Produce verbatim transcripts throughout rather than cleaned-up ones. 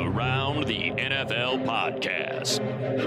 Around the N F L podcast.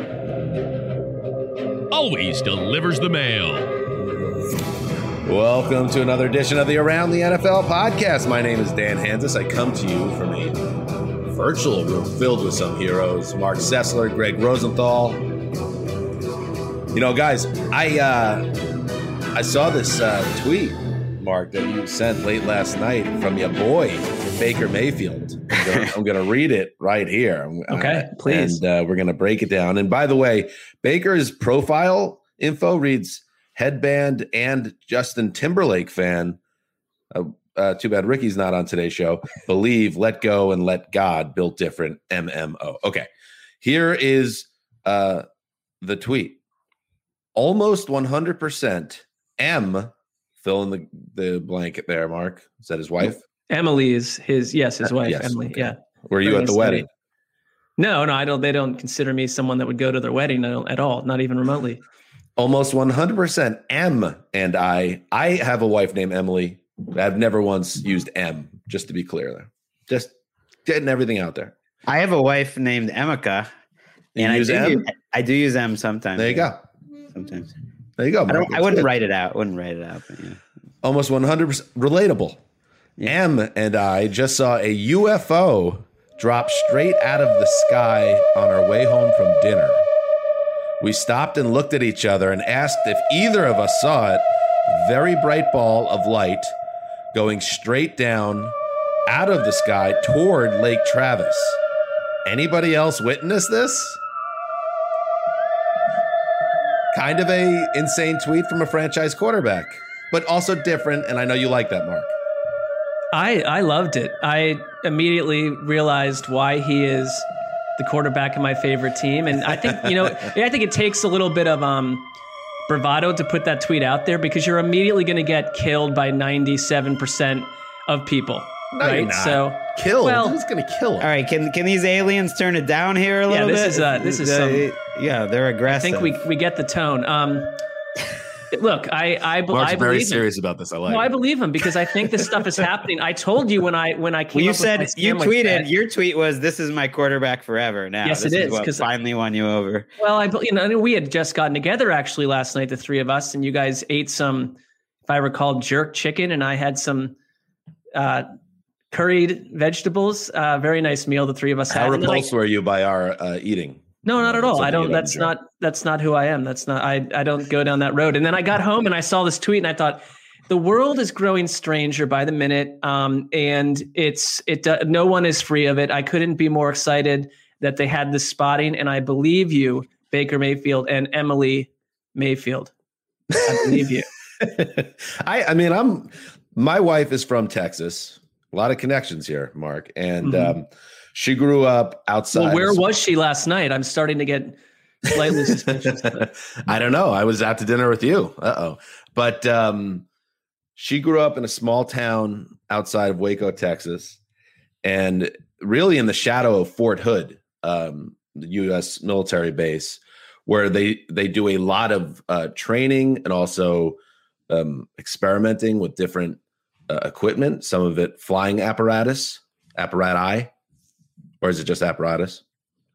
Always delivers the mail. Welcome to another edition of the Around the N F L podcast. My name is Dan Hansis. I come to you from a virtual room filled with some heroes. Mark Sessler, Greg Rosenthal. You know, guys, I uh, I saw this uh, tweet, Mark, that you sent late last night from your boy, Baker Mayfield. I'm going to read it right here. Okay, uh, please. And uh, we're going to break it down. And by the way, Baker's profile info reads headband and Justin Timberlake fan. Uh, uh, too bad Ricky's not on today's show. Believe, let go, and let God. Built different. M M O. Okay, here is uh, the tweet. Almost one hundred percent M. Fill in the, the blanket there, Mark. Is that his wife? Emily is his, yes, his wife, yes, Emily. okay. Yeah. Were you Very at the nice wedding? lady. No, no, I don't. They don't consider me someone that would go to their wedding at all, not even remotely. Almost one hundred percent M and I. I have a wife named Emily. I've never once used M, just to be clear there. Just getting everything out there. I have a wife named Emeka. You and use I do, M? use, I do use M sometimes. There you yeah. go. Sometimes. There you go. I, Mark. don't, I wouldn't good. write it out. Wouldn't write it out. But yeah. Almost one hundred percent relatable. Yeah. M and I just saw a U F O drop straight out of the sky on our way home from dinner. We stopped and looked at each other and asked if either of us saw it. Very bright ball of light going straight down out of the sky toward Lake Travis. Anybody else witness this? Kind of a insane tweet from a franchise quarterback, but also different. And I know you like that, Mark. I, I loved it. I immediately realized why he is the quarterback of my favorite team. And I think, you know, I think it takes a little bit of um, bravado to put that tweet out there because you're immediately going to get killed by ninety-seven percent of people. No, right? you're not. So killed. Well, who's going to kill him? All right, can can these aliens turn it down here a little yeah, this bit? Is, uh, this is uh, some, yeah, they're aggressive. I think we we get the tone. Um, look, I I, be, Mark's I believe very him. serious about this. I like. No, it. I believe him because I think this stuff is happening. I told you when I when I came. Well, you up said with my you sandwich tweeted. bet. Your tweet was, "This is my quarterback forever." Now, Yes, this it is is, what 'cause- finally won you over. Well, I you know we had just gotten together actually last night, the three of us, and you guys ate some, if I recall, jerk chicken, and I had some uh, curried vegetables. Uh, very nice meal the three of us How had. And then I- repulsed were you by our uh, eating? No, not at all. Something I you don't. don't That's enjoy. not. That's not who I am. That's not. I. I don't go down that road. And then I got home and I saw this tweet and I thought, the world is growing stranger by the minute, um, and it's it. Uh, no one is free of it. I couldn't be more excited that they had this spotting, and I believe you, Baker Mayfield and Emily Mayfield. I believe you. I. I mean, I'm. My wife is from Texas. A lot of connections here, Mark, and Mm-hmm. um, she grew up outside. Well, where of- was she last night? I'm starting to get slightly suspicious. But I don't know. I was out to dinner with you. Uh oh. But um, she grew up in a small town outside of Waco, Texas, and really in the shadow of Fort Hood, um, the U S military base, where they they do a lot of uh, training and also um, experimenting with different uh, equipment. Some of it flying apparatus, apparati, or is it just apparatus?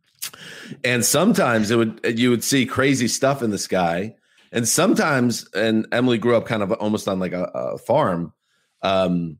And sometimes it would you would see crazy stuff in the sky. And sometimes, and Emily grew up kind of almost on like a, a farm. Um,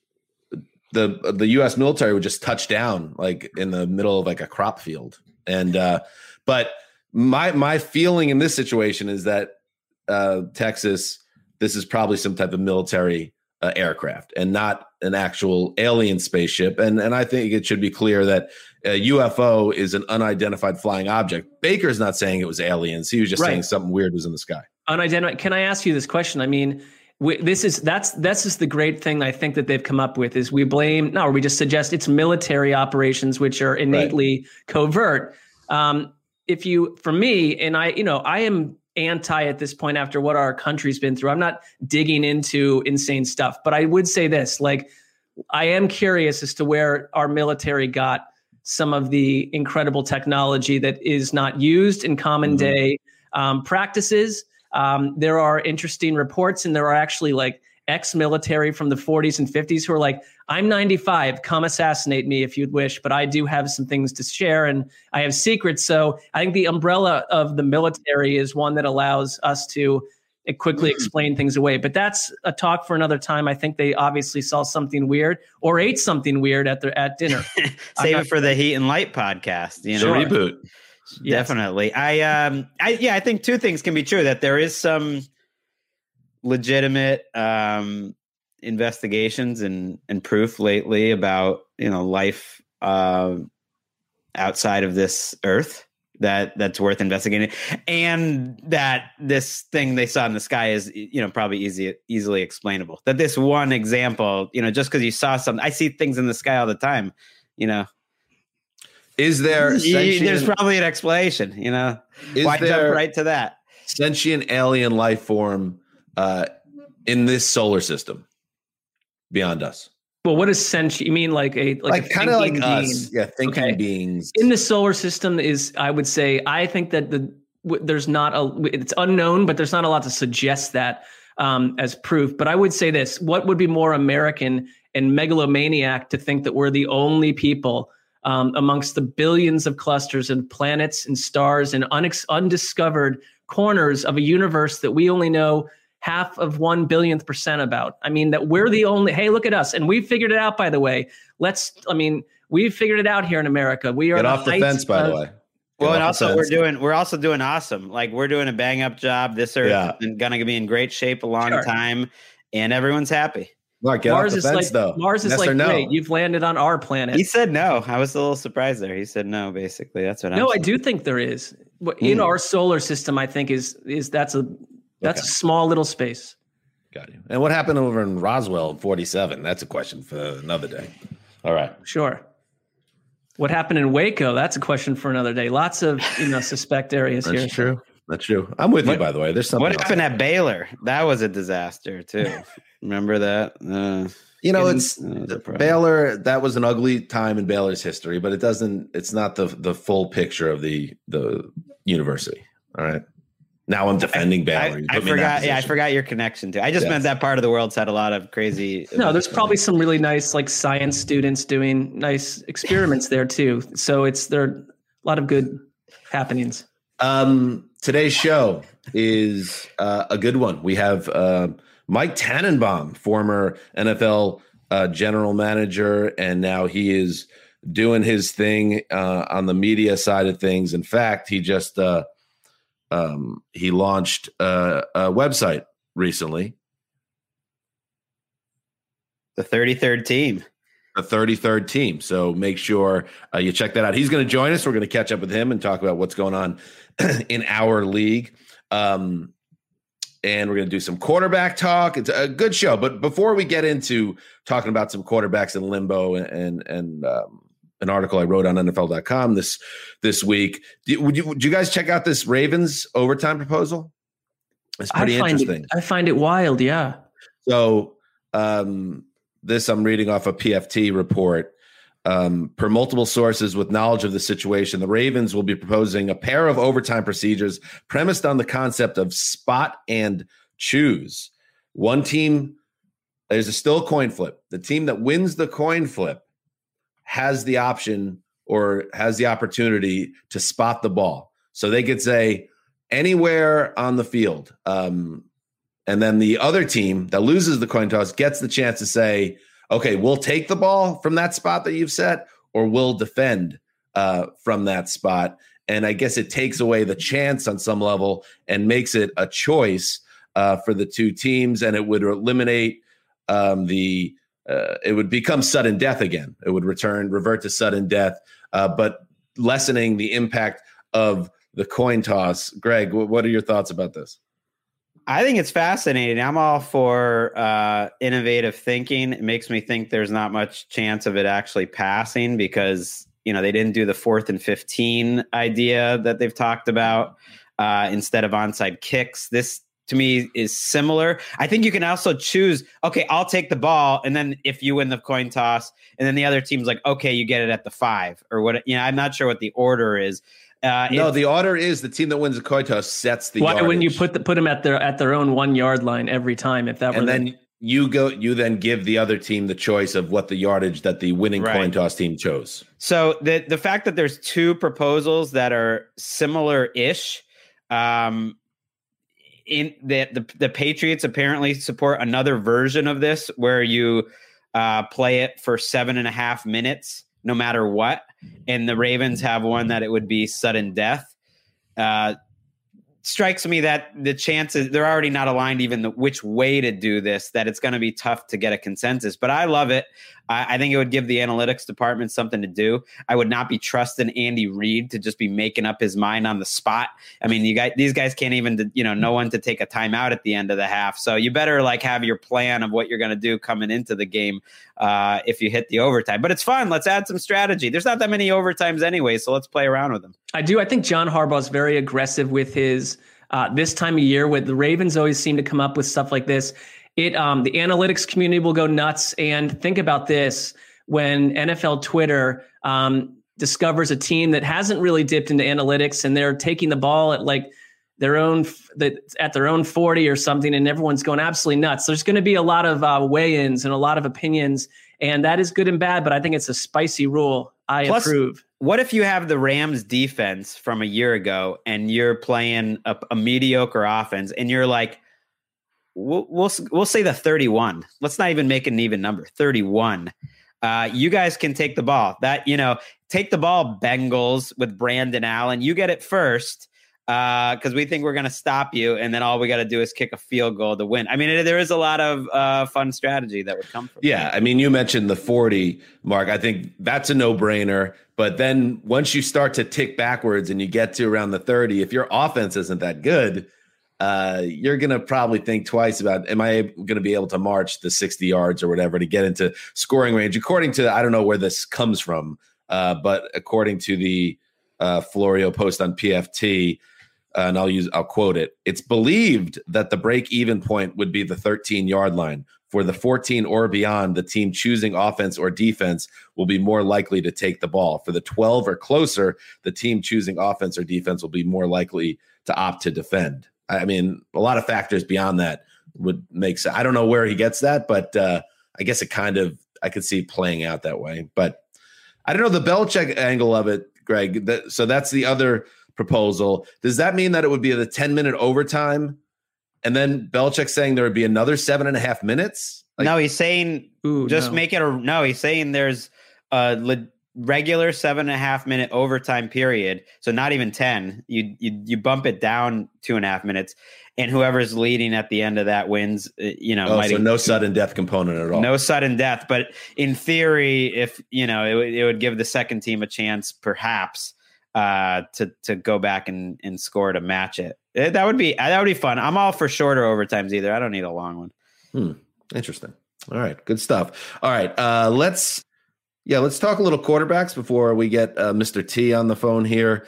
the the U S military would just touch down like in the middle of like a crop field. And uh, but my my feeling in this situation is that uh, Texas, this is probably some type of military uh, aircraft and not an actual alien spaceship. And and I think it should be clear that a U F O is an unidentified flying object. Baker's not saying it was aliens. He was just Right. saying something weird was in the sky. Unidentified. Can I ask you this question? I mean, we, this is that's that's just the great thing I think that they've come up with is we blame no, or we just suggest it's military operations which are innately right. covert. Um, if you, for me, and I, you know, I am anti at this point after what our country's been through. I'm not digging into insane stuff, but I would say this: like, I am curious as to where our military got some of the incredible technology that is not used in common mm-hmm. day um, practices. Um, there are interesting reports, and there are actually like ex-military from the forties and fifties who are like, I'm ninety-five, come assassinate me if you'd wish, but I do have some things to share and I have secrets. So I think the umbrella of the military is one that allows us to quickly explain things away. But that's a talk for another time. I think they obviously saw something weird or ate something weird at their at dinner. Save it for the Heat and Light podcast. You know, sure. Reboot. Yes. Definitely. I um I yeah, I think two things can be true, that there is some legitimate um investigations and and proof lately about, you know, life uh, outside of this earth that that's worth investigating, and that this thing they saw in the sky is, you know, probably easy easily explainable. That this one example, you know, just because you saw something, I see things in the sky all the time, you know. Is there sentient, there's probably an explanation, you know. Why jump right to that? Sentient alien life form uh, in this solar system beyond us? Well, what is sentient? You mean like a like, like kind of like being? us, yeah, thinking okay. beings in the solar system? Is, I would say, I think that the w- there's not a it's unknown, but there's not a lot to suggest that um, as proof. But I would say this: what would be more American and megalomaniac to think that we're the only people um, amongst the billions of clusters and planets and stars and unex- undiscovered corners of a universe that we only know half of one billionth percent about? I mean, that we're the only, hey, look at us. And we figured it out, by the way. Let's, I mean, we've figured it out here in America. We are Get off the fence, by of, the way. Get well, and also we're doing, we're also doing awesome. Like, we're doing a bang up job. This earth yeah. is going to be in great shape a long sure. time, and everyone's happy. Look, get Mars off the is fence, like, though. Mars is yes like, no. great, you've landed on our planet. He said no. I was a little surprised there. He said no, basically. That's what I'm No, saying. I do think there is. In mm. our solar system, I think is, is that's a, that's okay. a small little space. Got you. And what happened over in Roswell in forty-seven? That's a question for another day. All right. Sure. What happened in Waco? That's a question for another day. Lots of, you know, suspect areas That's here. That's true. That's true. I'm with what, you, by the way. There's something. What else. happened at Baylor? That was a disaster too. Remember that? Uh, you know, it's uh, Baylor. That was an ugly time in Baylor's history, but it doesn't. It's not the the full picture of the the university. All right. Now I'm defending Baylor. I, I forgot. Yeah, I forgot your connection to. I just yes. meant that part of the world's had a lot of crazy. No, there's probably some really nice, like, science students doing nice experiments there too. So it's there are a lot of good happenings. Um, today's show is uh, a good one. We have uh, Mike Tannenbaum, former N F L uh, general manager, and now he is doing his thing uh, on the media side of things. In fact, he just. Uh, Um, he launched a, a website recently. The thirty-third team. The thirty-third team. So make sure uh, you check that out. He's going to join us. We're going to catch up with him and talk about what's going on in our league. Um, and we're going to do some quarterback talk. It's a good show. But before we get into talking about some quarterbacks in limbo and, and, and um, an article I wrote on N F L dot com this this week. Would you would you guys check out this Ravens overtime proposal? It's pretty I interesting. It, I find it wild, yeah. So um, this I'm reading off a P F T report. Um, per multiple sources with knowledge of the situation, the Ravens will be proposing a pair of overtime procedures premised on the concept of spot and choose. One team, there's a still a coin flip. The team that wins the coin flip has the option or has the opportunity to spot the ball. So they could say anywhere on the field. Um, and then the other team that loses the coin toss gets the chance to say, okay, we'll take the ball from that spot that you've set, or we'll defend uh, from that spot. And I guess it takes away the chance on some level and makes it a choice uh, for the two teams. And it would eliminate um, the, Uh, it would become sudden death again. It would return, revert to sudden death, uh, but lessening the impact of the coin toss. Greg, w- what are your thoughts about this? I think it's fascinating. I'm all for uh, innovative thinking. It makes me think there's not much chance of it actually passing because, you know, they didn't do the fourth and fifteen idea that they've talked about uh, instead of onside kicks. This, to me, is similar. I think you can also choose, okay, I'll take the ball. And then if you win the coin toss and then the other team's like, okay, you get it at the five or what, you know, I'm not sure what the order is. Uh, no, the order is the team that wins the coin toss sets the Why yardage. wouldn't you put the, put them at their, at their own one yard line every time? If that were and the, then, you go, you then give the other team the choice of what the yardage that the winning Right. coin toss team chose. So the the fact that there's two proposals that are similar-ish, um, in the, the the Patriots apparently support another version of this where you uh, play it for seven and a half minutes, no matter what, and the Ravens have one that it would be sudden death. Uh, strikes me that the chances they're already not aligned even the, which way to do this, that it's going to be tough to get a consensus, but I love it. I, I think it would give the analytics department something to do. I would not be trusting Andy Reid to just be making up his mind on the spot. I mean, you guys, these guys can't even, you know, know when to take a timeout at the end of the half. So you better like have your plan of what you're going to do coming into the game uh, if you hit the overtime, but it's fun. Let's add some strategy. There's not that many overtimes anyway, so let's play around with them. I do. I think John Harbaugh is very aggressive with his uh, this time of year. With the Ravens, always seem to come up with stuff like this. It um, the analytics community will go nuts. And think about this: when N F L Twitter um, discovers a team that hasn't really dipped into analytics, and they're taking the ball at like their own the, at their own forty or something, and everyone's going absolutely nuts. There's going to be a lot of uh, weigh-ins and a lot of opinions, and that is good and bad. But I think it's a spicy rule. I Plus, approve. What if you have the Rams defense from a year ago and you're playing a, a mediocre offense and you're like, we'll, we'll, we'll say the thirty-one. Let's not even make an even number. thirty-one. Uh, you guys can take the ball. That, you know, take the ball, Bengals, with Brandon Allen. You get it first because uh, we think we're going to stop you. And then all we got to do is kick a field goal to win. I mean, it, there is a lot of uh, fun strategy that would come from Yeah. that. I mean, you mentioned the forty mark. I think that's a no brainer. But then once you start to tick backwards and you get to around the thirty, if your offense isn't that good, uh, you're going to probably think twice about, am I going to be able to march the sixty yards or whatever to get into scoring range? According to, I don't know where this comes from, uh, but according to the uh, Florio post on P F T, Uh, and I'll use, I'll quote it. It's believed that the break-even point would be the thirteen-yard line. For the fourteen or beyond, the team choosing offense or defense will be more likely to take the ball. For the twelve or closer, the team choosing offense or defense will be more likely to opt to defend. I mean, a lot of factors beyond that would make sense. I don't know where he gets that, but uh, I guess it kind of, I could see playing out that way. But I don't know the Belichick angle of it, Greg. That, so that's the other proposal. Does that mean that it would be the ten minute overtime and then Belichick saying there would be another seven and a half minutes? Like, no, he's saying Ooh, just no. make it a no. He's saying there's a le- regular seven and a half minute overtime period. So not even ten. You you you bump it down two and a half minutes, and whoever's leading at the end of that wins. You know, oh, might so no sudden death component at all. no sudden death. But in theory, if you know, it, would- it would give the second team a chance, perhaps. Uh, to to go back and, and score to match it. it. That would be that would be fun. I'm all for shorter overtimes either. I don't need a long one. Hmm. Interesting. All right, good stuff. All right, uh, let's yeah, let's talk a little quarterbacks before we get uh, Mister T on the phone here.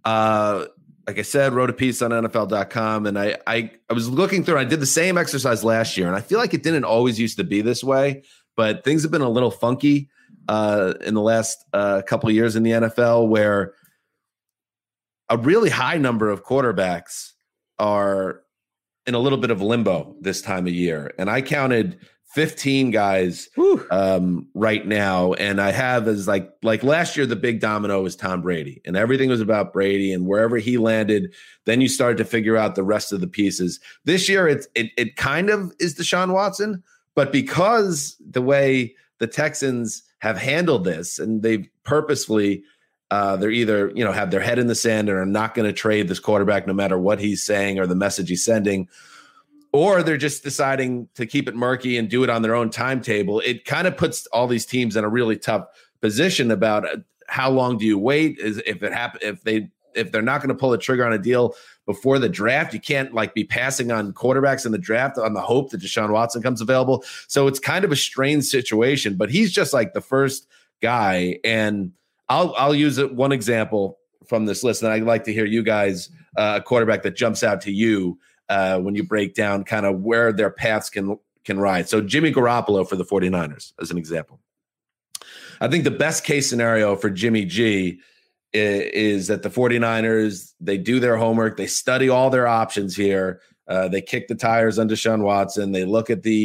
Uh, like I said, wrote a piece on N F L dot com, and I I I was looking through. I did the same exercise last year, and I feel like it didn't always used to be this way, but things have been a little funky uh, in the last uh, couple of years in the N F L, where a really high number of quarterbacks are in a little bit of limbo this time of year. And I counted fifteen guys um, right now. And I have as like, like last year, the big domino was Tom Brady and everything was about Brady, and wherever he landed, then you started to figure out the rest of the pieces. This year, it's, it, it kind of is Deshaun Watson, but because the way the Texans have handled this and they've purposefully Uh, they're either, you know, have their head in the sand and are not going to trade this quarterback no matter what he's saying or the message he's sending, or they're just deciding to keep it murky and do it on their own timetable. It kind of puts all these teams in a really tough position about how long do you wait? Is if it happen, if they, if they're not going to pull the trigger on a deal before the draft, you can't like be passing on quarterbacks in the draft on the hope that Deshaun Watson comes available. So it's kind of a strange situation, but he's just like the first guy. And I'll I'll use it, one example from this list, and I'd like to hear you guys, uh, a quarterback that jumps out to you uh, when you break down kind of where their paths can can ride. So Jimmy Garoppolo for the 49ers, as an example. I think the best case scenario for Jimmy G is, is that the 49ers, they do their homework, they study all their options here, uh, they kick the tires on Deshaun Watson, they look at the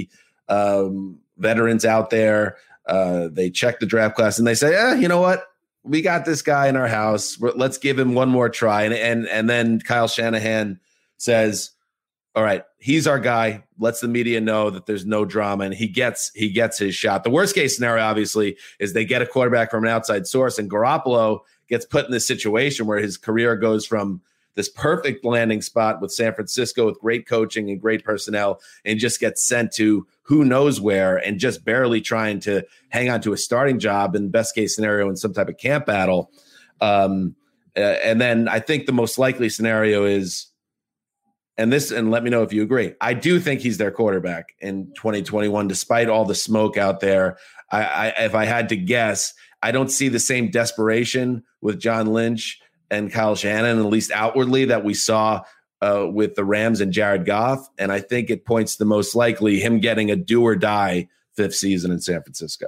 um, veterans out there. Uh, they check the draft class and they say, eh, you know what? We got this guy in our house. Let's give him one more try. And, and, and then Kyle Shanahan says, all right, he's our guy. Lets the media know that there's no drama, and he gets he gets his shot. The worst case scenario, obviously, is they get a quarterback from an outside source, and Garoppolo gets put in this situation where his career goes from this perfect landing spot with San Francisco with great coaching and great personnel, and just gets sent to who knows where and just barely trying to hang on to a starting job in best case scenario in some type of camp battle. Um, uh, and then I think the most likely scenario is, and this, and let me know if you agree, I do think he's their quarterback in twenty twenty-one, despite all the smoke out there. I, I if I had to guess, I don't see the same desperation with John Lynch and Kyle Shanahan, at least outwardly, that we saw uh, with the Rams and Jared Goff. And I think it points to the most likely him getting a do or die fifth season in San Francisco.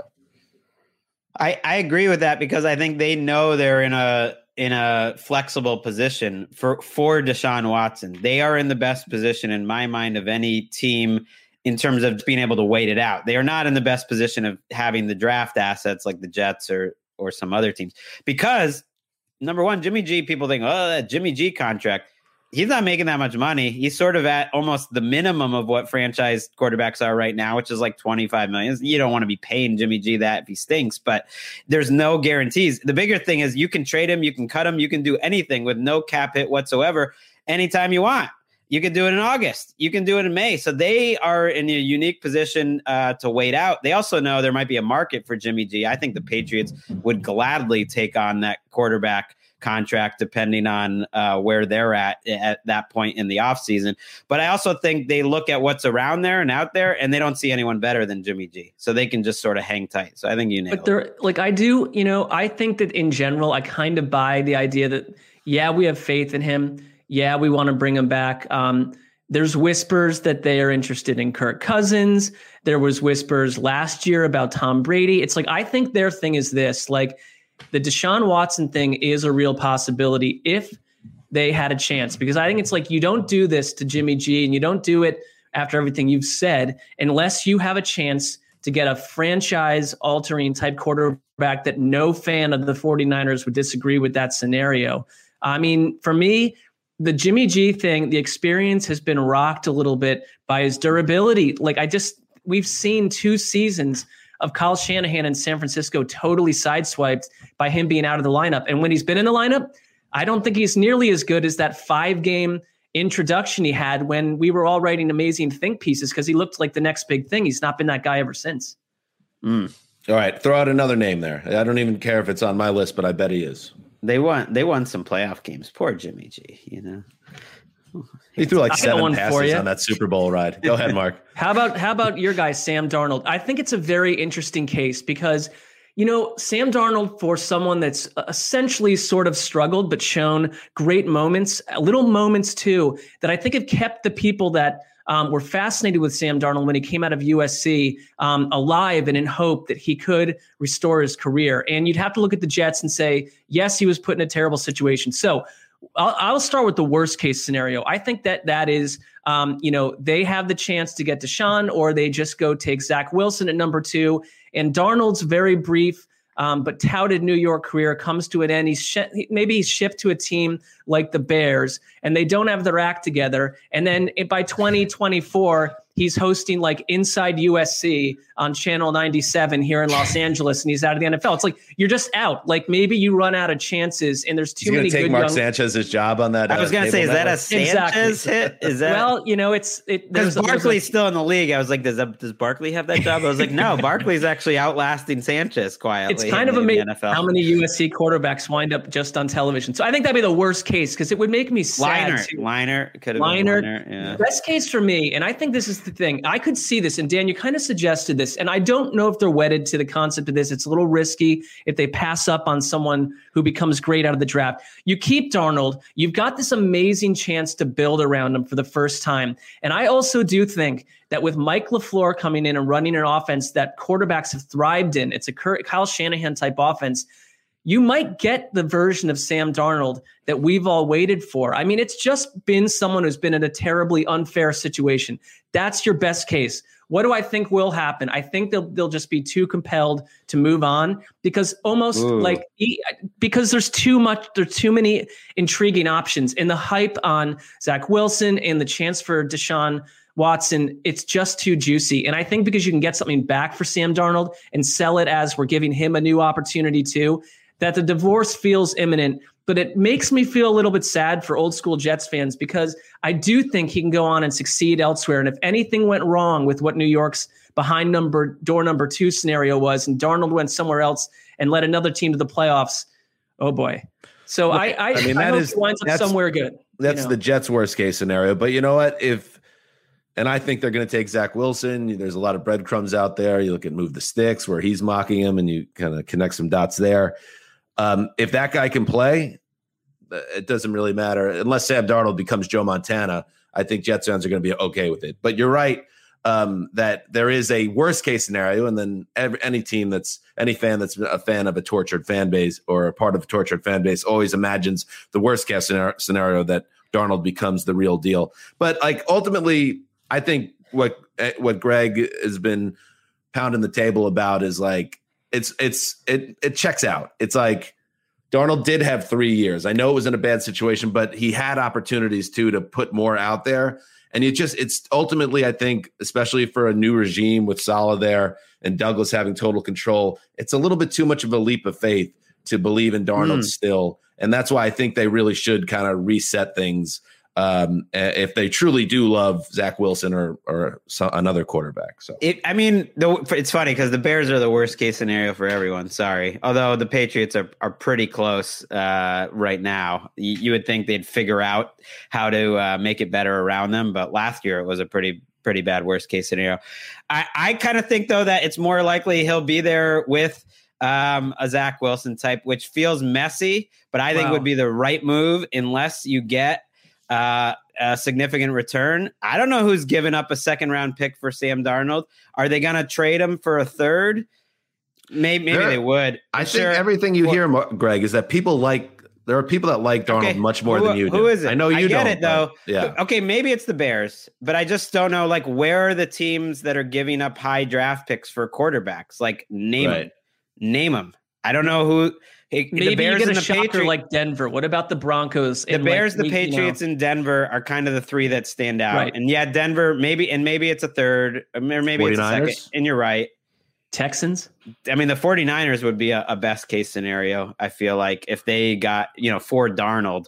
I, I agree with that because I think they know they're in a in a flexible position for, for Deshaun Watson. They are in the best position in my mind of any team in terms of being able to wait it out. They are not in the best position of having the draft assets like the Jets or or some other teams. Because, number one, Jimmy G, people think, oh, that Jimmy G contract. He's not making that much money. He's sort of at almost the minimum of what franchise quarterbacks are right now, which is like twenty-five million. You don't want to be paying Jimmy G that if he stinks, but there's no guarantees. The bigger thing is you can trade him, you can cut him, you can do anything with no cap hit whatsoever anytime you want. You can do it in August. You can do it in May. So they are in a unique position uh, to wait out. They also know there might be a market for Jimmy G. I think the Patriots would gladly take on that quarterback contract depending on uh, where they're at at that point in the offseason. But I also think they look at what's around there and out there, and they don't see anyone better than Jimmy G. So they can just sort of hang tight. So I think you nailed but there, like I do, you know, I think that in general, I kind of buy the idea that, yeah, we have faith in him. Yeah, we want to bring him back. Um, there's whispers that they are interested in Kirk Cousins. There was whispers last year about Tom Brady. It's like, I think their thing is this, like, the Deshaun Watson thing is a real possibility if they had a chance, because I think it's like you don't do this to Jimmy G and you don't do it after everything you've said unless you have a chance to get a franchise altering type quarterback that no fan of the 49ers would disagree with that scenario. I mean, for me, the Jimmy G thing, the experience has been rocked a little bit by his durability. Like I just, we've seen two seasons of Kyle Shanahan in San Francisco totally sideswiped by him being out of the lineup. And when he's been in the lineup, I don't think he's nearly as good as that five-game introduction he had when we were all writing amazing think pieces because he looked like the next big thing. He's not been that guy ever since. Mm. All right, throw out another name there. I don't even care if it's on my list, but I bet he is. They won. They won some playoff games. Poor Jimmy G, you know. He threw like seven passes on that Super Bowl ride. Go ahead, Mark. How about how about your guy, Sam Darnold? I think it's a very interesting case because, you know, Sam Darnold, for someone that's essentially sort of struggled but shown great moments, little moments too, that I think have kept the people that um, were fascinated with Sam Darnold when he came out of U S C um, alive and in hope that he could restore his career. And you'd have to look at the Jets and say, yes, he was put in a terrible situation. So I'll, I'll start with the worst case scenario. I think that that is, um, you know, they have the chance to get Deshaun, or they just go take Zach Wilson at number two. And Darnold's very brief um, but touted New York career comes to an end. He's sh- maybe he's shipped to a team like the Bears, and they don't have their act together. And then by twenty twenty-four, he's hosting like Inside U S C on Channel ninety-seven here in Los Angeles, and he's out of the N F L. It's like you're just out. Like maybe you run out of chances, and there's too he's many. Take good Mark young... Sanchez's job on that. I was uh, going to say, is that a Sanchez exactly. hit? Is that well? You know, it's it. Because Barkley's a... still in the league. I was like, does that, does Barkley have that job? I was like, no, Barkley's actually outlasting Sanchez quietly. It's kind of amazing how many U S C quarterbacks wind up just on television. So I think that'd be the worst case because it would make me sad. Liner, to... Liner could have Liner. been Liner. Yeah. Best case for me, and I think this is the thing. I could see this, and Dan, you kind of suggested this, and I don't know if they're wedded to the concept of this. It's a little risky if they pass up on someone who becomes great out of the draft. You keep Darnold, you've got this amazing chance to build around him for the first time. And I also do think that with Mike LaFleur coming in and running an offense that quarterbacks have thrived in, it's a Kyle Shanahan type offense, you might get the version of Sam Darnold that we've all waited for. I mean, it's just been someone who's been in a terribly unfair situation. That's your best case. What do I think will happen? I think they'll they'll just be too compelled to move on because almost Ooh. like because there's too much, there's too many intriguing options, and the hype on Zach Wilson and the chance for Deshaun Watson, it's just too juicy. And I think because you can get something back for Sam Darnold and sell it as we're giving him a new opportunity too, that the divorce feels imminent. But it makes me feel a little bit sad for old school Jets fans because I do think he can go on and succeed elsewhere. And if anything went wrong with what New York's behind number door number two scenario was, and Darnold went somewhere else and led another team to the playoffs, oh boy. So Look, I, I, I mean, I that hope is, he winds up somewhere good. That's you know? the Jets' worst case scenario. But you know what? If And I think they're going to take Zach Wilson. There's a lot of breadcrumbs out there. You look at Move the Sticks where he's mocking him and you kind of connect some dots there. Um, if that guy can play, it doesn't really matter. Unless Sam Darnold becomes Joe Montana, I think Jets fans are going to be okay with it. But you're right um, that there is a worst case scenario. And then every, any team that's any fan that's a fan of a tortured fan base or a part of a tortured fan base always imagines the worst case scenario, scenario that Darnold becomes the real deal. But like ultimately, I think what what Greg has been pounding the table about is like it's it's it it checks out. It's like Darnold did have three years. I know it was in a bad situation, but he had opportunities too to put more out there. And it just it's ultimately, I think, especially for a new regime with Saleh there and Douglas having total control, it's a little bit too much of a leap of faith to believe in Darnold mm. still. And that's why I think they really should kind of reset things. Um, if they truly do love Zach Wilson or or so, another quarterback. So it, I mean, the, it's funny because the Bears are the worst case scenario for everyone. Sorry, although the Patriots are are pretty close uh, right now. You, you would think they'd figure out how to uh, make it better around them, but last year it was a pretty pretty bad worst case scenario. I I kind of think though that it's more likely he'll be there with um, a Zach Wilson type, which feels messy, but I think wow. would be the right move unless you get. Uh, a significant return. I don't know who's given up a second round pick for Sam Darnold. Are they going to trade him for a third? Maybe, maybe there, they would. I'm I sure. think everything you well, hear, Greg, is that people like, there are people that like Darnold okay, much more who, than you do. Who is it? I know you I get don't, it though. Yeah. Okay. Maybe it's the Bears, but I just don't know, like, where are the teams that are giving up high draft picks for quarterbacks? Like name right. them, name them. I don't know who. Hey, Maybe the Bears you get and a the shocker Patriots, like Denver. What about the Broncos? The Bears, like, the Patriots, you know, and Denver are kind of the three that stand out. Right. And yeah, Denver, maybe, and maybe it's a third, or maybe it's a second. And you're right. Texans? I mean, the 49ers would be a, a best case scenario, I feel like, if they got, you know, for Darnold,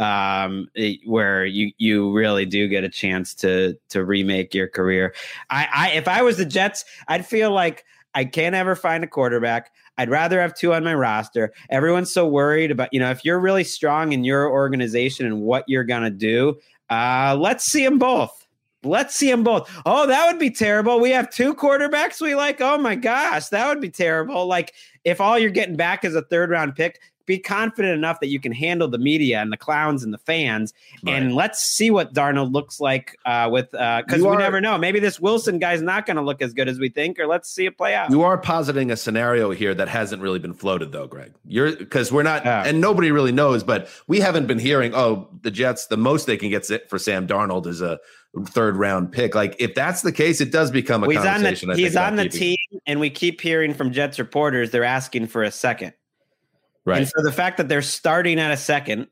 um, where you you really do get a chance to to remake your career. I, I if I was the Jets, I'd feel like I can't ever find a quarterback. I'd rather have two on my roster. Everyone's so worried about, you know, if you're really strong in your organization and what you're going to do, uh, let's see them both. Let's see them both. Oh, that would be terrible. We have two quarterbacks we like. Oh, my gosh, that would be terrible. Like, if all you're getting back is a third round pick, be confident enough that you can handle the media and the clowns and the fans. Right. And let's see what Darnold looks like uh, with uh, because we never know. Maybe this Wilson guy's not going to look as good as we think, or let's see it play out. You are positing a scenario here that hasn't really been floated, though, Greg. You're because we're not, yeah. and nobody really knows, but we haven't been hearing, oh, the Jets, the most they can get for Sam Darnold is a third round pick. Like, if that's the case, it does become a well, conversation. He's on the, he's on the team, and we keep hearing from Jets reporters they're asking for a second. Right. And so the fact that they're starting at a second,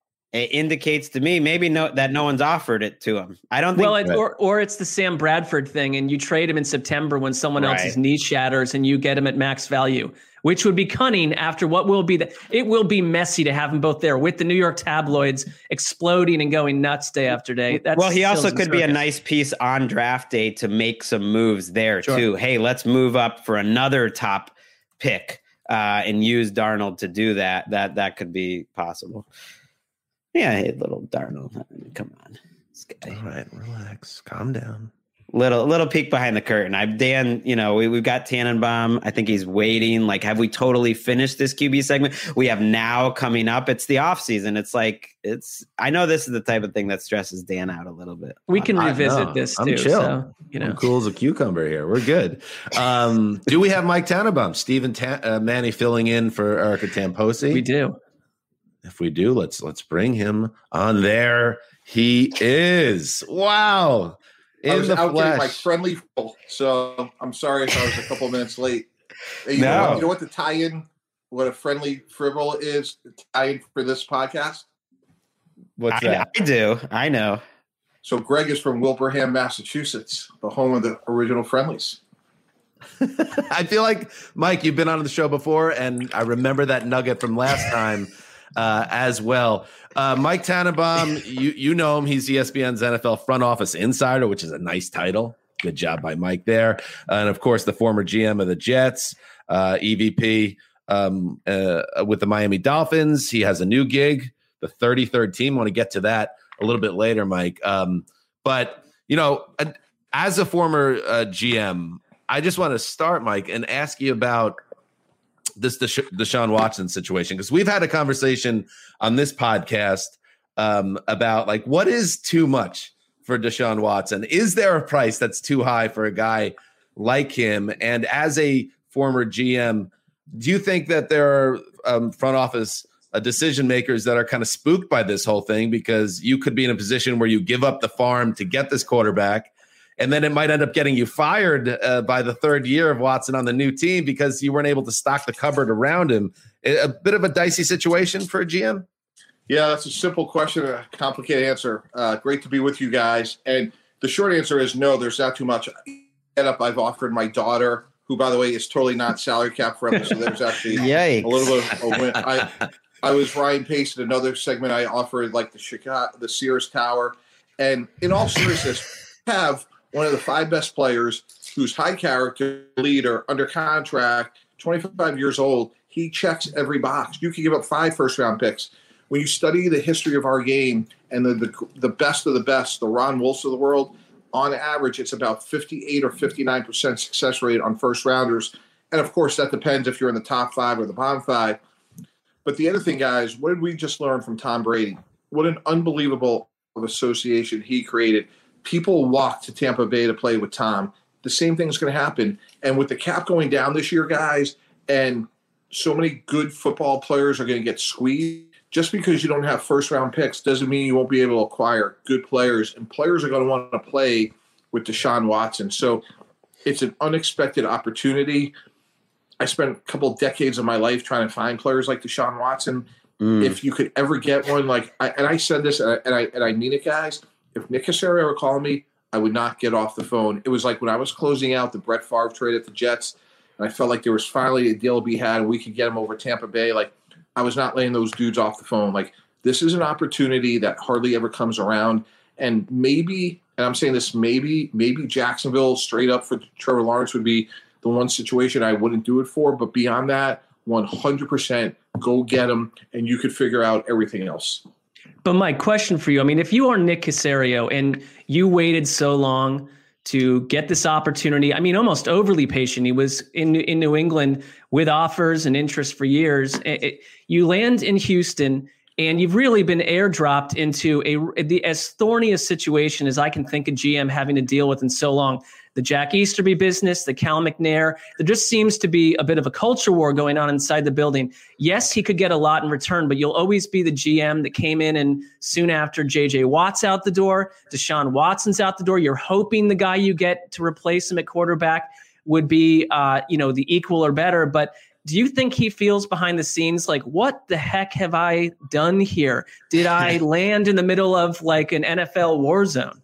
it indicates to me maybe no that no one's offered it to him. I don't think. Well, it's, or or it's the Sam Bradford thing, and you trade him in September when someone right. else's knee shatters, and you get him at max value, which would be cunning after what will be the. It will be messy to have them both there with the New York tabloids exploding and going nuts day after day. That's well, he also could be a nice piece on draft day to make some moves there sure. too. Hey, let's move up for another top pick. Uh, and use Darnold to do that. That that could be possible. Yeah, hey, little Darnold. I mean, come on. This guy. All right, relax. Calm down. Little little peek behind the curtain. I Dan, you know, we, we've got Tannenbaum. I think he's waiting. Like, have we totally finished this Q B segment? We have now coming up. It's the off season. It's like it's. I know this is the type of thing that stresses Dan out a little bit. We can revisit this too. I'm chill. So, you know, I'm cool as a cucumber here. We're good. Um, do we have Mike Tannenbaum, Stephen Ta- uh, Manny filling in for Erica Tamposi? We do. If we do, let's let's bring him on. There he is. Wow. in I was the out flesh. getting my friendly, so I'm sorry if I was a couple of minutes late. Hey, you, No. know what, you know what the tie-in, what a friendly fribble is, the tie-in for this podcast? What's I, that? I do. I know. So Greg is from Wilbraham, Massachusetts, the home of the original Friendlies. I feel like, Mike, you've been on the show before, and I remember that nugget from last time uh, as well. Uh, Mike Tannenbaum, you you know him. He's E S P N's N F L front office insider, which is a nice title. Good job by Mike there. Uh, and, of course, the former G M of the Jets, uh, E V P um, uh, with the Miami Dolphins. He has a new gig, the thirty-third team. I want to get to that a little bit later, Mike. Um, but, you know, as a former uh, G M, I just want to start, Mike, and ask you about this Desha- Deshaun Watson situation, because we've had a conversation on this podcast um, about, like, what is too much for Deshaun Watson? Is there a price that's too high for a guy like him? And as a former G M, do you think that there are um, front office uh, decision makers that are kind of spooked by this whole thing, because you could be in a position where you give up the farm to get this quarterback, and then it might end up getting you fired uh, by the third year of Watson on the new team because you weren't able to stock the cupboard around him? A bit of a dicey situation for a G M? Yeah, that's a simple question, a complicated answer. Uh, great to be with you guys. And the short answer is no, there's not too much. Get up, I've offered my daughter, who, by the way, is totally not salary cap friendly, so there's actually Yikes. a little bit of a win. I, I was Ryan Pace in another segment. I offered like the Chicago, the Sears Tower. And in all seriousness, have one of the five best players who's high character, leader, under contract, twenty-five years old. He checks every box. You can give up five first-round picks. When you study the history of our game and the, the the best of the best, the Ron Wolfs of the world, on average, it's about fifty-eight or fifty-nine percent success rate on first-rounders. And, of course, that depends if you're in the top five or the bottom five. But the other thing, guys, what did we just learn from Tom Brady? What an unbelievable association he created. People walk to Tampa Bay to play with Tom. The same thing's going to happen. And with the cap going down this year, guys, and so many good football players are going to get squeezed, just because you don't have first-round picks doesn't mean you won't be able to acquire good players. And players are going to want to play with Deshaun Watson. So it's an unexpected opportunity. I spent a couple of decades of my life trying to find players like Deshaun Watson. Mm. If you could ever get one, like, I, and I said this, and I, and I and I mean it, guys. If Nick Caserio were calling me, I would not get off the phone. It was like when I was closing out the Brett Favre trade at the Jets, and I felt like there was finally a deal to be had, and we could get him over Tampa Bay. Like, I was not laying those dudes off the phone. Like, this is an opportunity that hardly ever comes around. And maybe, and I'm saying this, maybe, maybe Jacksonville straight up for Trevor Lawrence would be the one situation I wouldn't do it for. But beyond that, one hundred percent go get him, and you could figure out everything else. But my question for you, I mean, if you are Nick Caserio and you waited so long to get this opportunity, I mean, almost overly patient. He was in in New England with offers and interest for years. It, it, you land in Houston, and you've really been airdropped into a the as thorny a situation as I can think a G M having to deal with in so long. The Jack Easterby business, the Cal McNair, there just seems to be a bit of a culture war going on inside the building. Yes, he could get a lot in return, but you'll always be the G M that came in and soon after J J Watt's out the door, Deshaun Watson's out the door. You're hoping the guy you get to replace him at quarterback would be, uh, you know, the equal or better. But do you think he feels behind the scenes like, what the heck have I done here? Did I land in the middle of like an N F L war zone?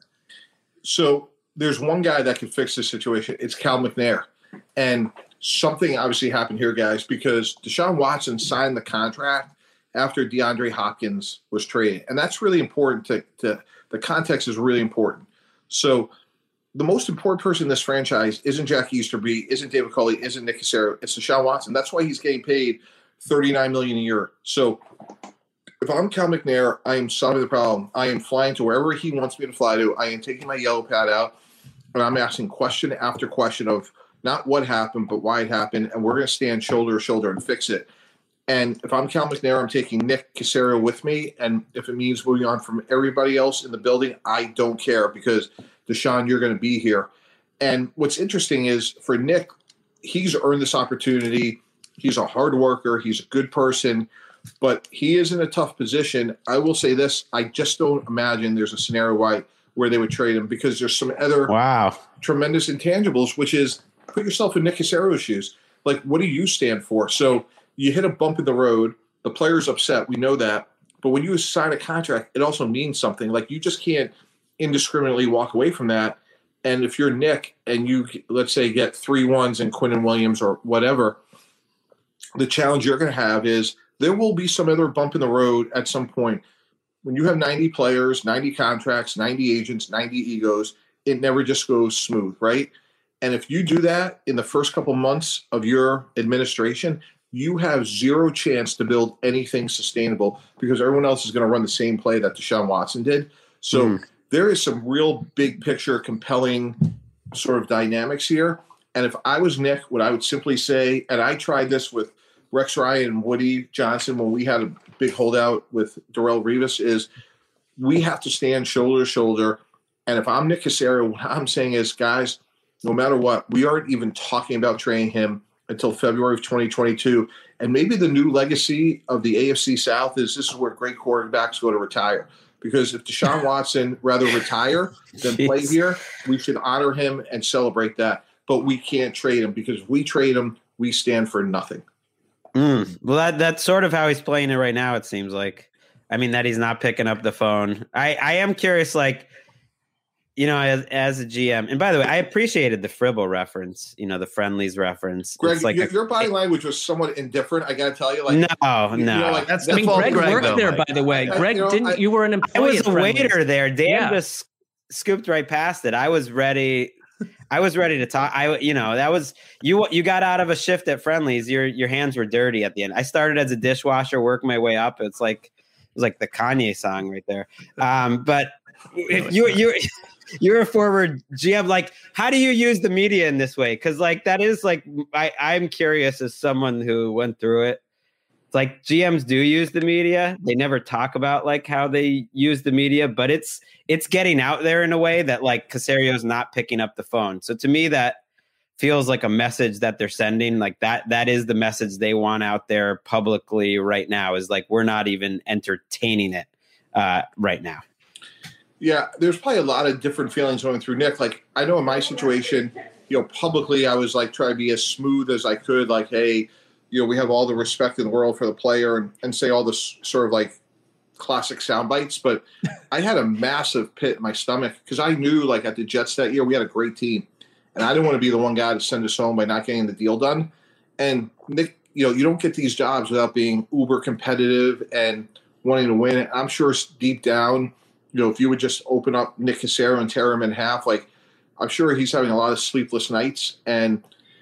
So there's one guy that can fix this situation. It's Cal McNair. And something obviously happened here, guys, because Deshaun Watson signed the contract after DeAndre Hopkins was traded. And that's really important. To, to the context is really important. So the most important person in this franchise isn't Jack Easterby, isn't David Culley, isn't Nick Caserio. It's Deshaun Watson. That's why he's getting paid thirty-nine million dollars a year. So if I'm Cal McNair, I am solving the problem. I am flying to wherever he wants me to fly to. I am taking my yellow pad out, and I'm asking question after question of not what happened, but why it happened, and we're going to stand shoulder to shoulder and fix it. And if I'm Cal McNair, I'm taking Nick Caserio with me, and if it means moving on from everybody else in the building, I don't care, because Deshaun, you're going to be here. And what's interesting is for Nick, he's earned this opportunity. He's a hard worker. He's a good person, but he is in a tough position. I will say this. I just don't imagine there's a scenario why where they would trade him because there's some other wow tremendous intangibles, which is put yourself in Nick Caserio's shoes. Like, what do you stand for? So you hit a bump in the road. The player's upset. We know that. But when you sign a contract, it also means something. Like, you just can't indiscriminately walk away from that. And if you're Nick and you, let's say, get three ones in Quinnen Williams or whatever, the challenge you're going to have is there will be some other bump in the road at some point. When you have ninety players, ninety contracts, ninety agents, ninety egos, it never just goes smooth, right? And if you do that in the first couple months of your administration, you have zero chance to build anything sustainable because everyone else is going to run the same play that Deshaun Watson did. So mm. there is some real big picture, compelling sort of dynamics here. And if I was Nick, what I would simply say, and I tried this with Rex Ryan and Woody Johnson when we had a big holdout with Darrelle Revis, is we have to stand shoulder to shoulder. And if I'm Nick Caserio, what I'm saying is, guys, no matter what, we aren't even talking about trading him until February of twenty twenty-two. And maybe the new legacy of the A F C South is this is where great quarterbacks go to retire. Because if Deshaun Watson rather retire than play here, we should honor him and celebrate that. But we can't trade him because if we trade him, we stand for nothing. Mm. Well, that, that's sort of how he's playing it right now, it seems like. I mean, that he's not picking up the phone. I, I am curious, like, you know, as, as a G M, and by the way, I appreciated the Fribble reference, you know, the Friendlies reference. Greg, like your, a, your body language was somewhat indifferent. I got to tell you, like, no, you, no, you know, like, that's I mean, Greg, Greg worked though, there, Mike. by the way. I, Greg, you know, didn't I, you were an I employee? was a waiter there. Dan yeah. just scooped right past it. I was ready. I was ready to talk. I, you know, that was you. You got out of a shift at Friendlies. Your your hands were dirty at the end. I started as a dishwasher, worked my way up. It's like it was like the Kanye song right there. Um, but if you you. You're a forward G M. Like, how do you use the media in this way? Because, like, that is like, I, I'm curious as someone who went through it. It's like G Ms do use the media. They never talk about like how they use the media, but it's it's getting out there in a way that like Caserio's not picking up the phone. So to me, that feels like a message that they're sending. Like that that is the message they want out there publicly right now. Is like we're not even entertaining it uh, right now. Yeah, there's probably a lot of different feelings going through Nick. Like, I know in my situation, you know, publicly I was like trying to be as smooth as I could. Like, hey, you know, we have all the respect in the world for the player and, and say all this sort of like classic sound bites. But I had a massive pit in my stomach because I knew like at the Jets that year we had a great team. And I didn't want to be the one guy to send us home by not getting the deal done. And Nick, you know, you don't get these jobs without being uber competitive and wanting to win. And I'm sure deep down, you know, if you would just open up Nick Caserio and tear him in half, like I'm sure he's having a lot of sleepless nights. And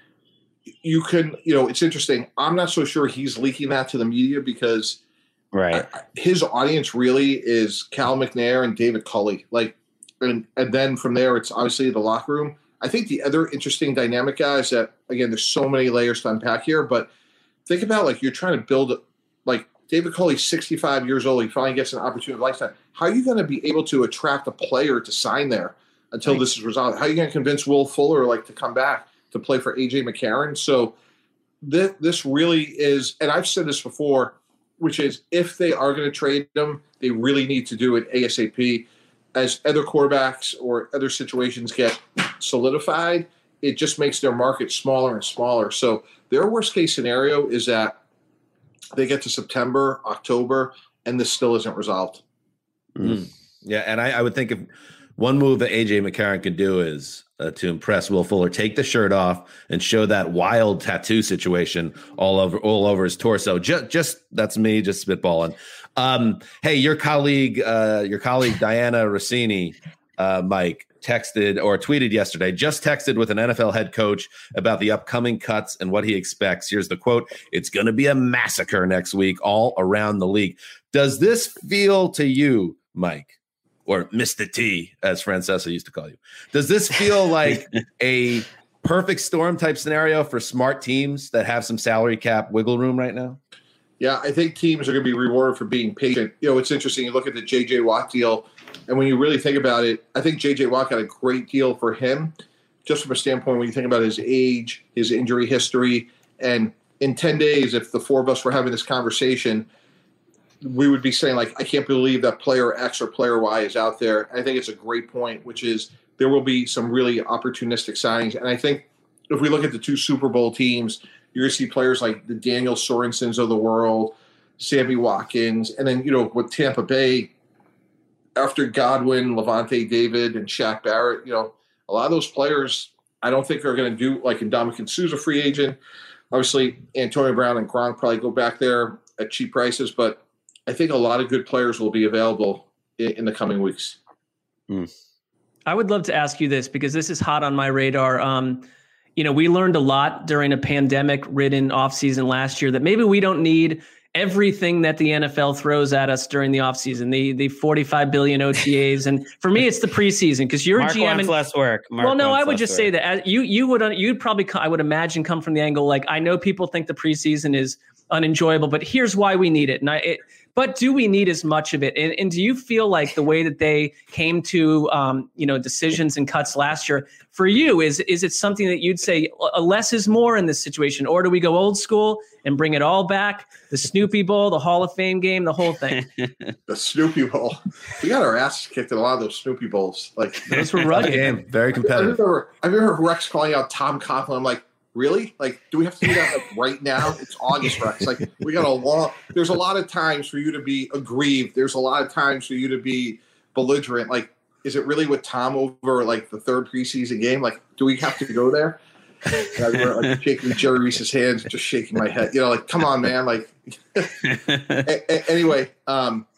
you can, you know, it's interesting. I'm not so sure he's leaking that to the media because right, I, his audience really is Cal McNair and David Culley. Like, and and then from there, it's obviously the locker room. I think the other interesting dynamic, guys, that again, there's so many layers to unpack here, but think about like you're trying to build like David Culley's sixty-five years old. He finally gets an opportunity of lifetime. How are you going to be able to attract a player to sign there until right. this is resolved? How are you going to convince Will Fuller like to come back to play for A J McCarron? So this, this really is, and I've said this before, which is if they are going to trade them, they really need to do it ASAP. As other quarterbacks or other situations get solidified, it just makes their market smaller and smaller. So their worst case scenario is that they get to September, October, and this still isn't resolved. Mm. Yeah, and I, I would think if one move that A J McCarron could do is uh, to impress Will Fuller, take the shirt off and show that wild tattoo situation all over all over his torso. Just, just that's me, just spitballing. Um, hey, your colleague, uh, your colleague Diana Rossini, uh, Mike, texted or tweeted yesterday, just texted with an N F L head coach about the upcoming cuts and what he expects. Here's the quote. It's going to be a massacre next week all around the league. Does this feel to you, Mike, or Mister T, as Francesa used to call you, does this feel like a perfect storm type scenario for smart teams that have some salary cap wiggle room right now? Yeah, I think teams are going to be rewarded for being patient. You know, it's interesting. You look at the J J Watt deal, and when you really think about it, I think J J Watt got a great deal for him, just from a standpoint when you think about his age, his injury history, and in ten days, if the four of us were having this conversation, we would be saying, like, I can't believe that player X or player Y is out there. I think it's a great point, which is there will be some really opportunistic signings. And I think if we look at the two Super Bowl teams, you're going to see players like the Daniel Sorensens of the world, Sammy Watkins, and then, you know, with Tampa Bay, after Godwin, Levante David, and Shaq Barrett, you know, a lot of those players I don't think are going to do, like Ndamukong Suh's a free agent. Obviously, Antonio Brown and Gronk probably go back there at cheap prices, but I think a lot of good players will be available in, in the coming weeks. Mm. I would love to ask you this because this is hot on my radar. Um, you know, we learned a lot during a pandemic-ridden offseason last year that maybe we don't need everything that the N F L throws at us during the offseason, the the forty-five billion O T As. And for me, it's the preseason because you're Mark a G M. wants And, less work. Mark well, no, I would just work. say that as you you would you'd probably I would imagine come from the angle like I know people think the preseason is unenjoyable, but here's why we need it. And I, it, but do we need as much of it? And, and do you feel like the way that they came to um, you know decisions and cuts last year for you is is it something that you'd say less is more in this situation, or do we go old school and bring it all back? The Snoopy Bowl, the Hall of Fame game, the whole thing. The Snoopy Bowl. We got our asses kicked in a lot of those Snoopy Bowls. Like those were rugged. Game, very I competitive. remember, I remember Rex calling out Tom Coughlin. I'm like, really? Like, do we have to do that like right now? It's August, Rex. Like, we got a long. There's a lot of times for you to be aggrieved. There's a lot of times for you to be belligerent. Like, is it really with Tom over like the third preseason game? Like, do we have to go there? And I remember like shaking Jerry Reese's hands, just shaking my head. You know, like, come on, man. Like, a- a- anyway, um,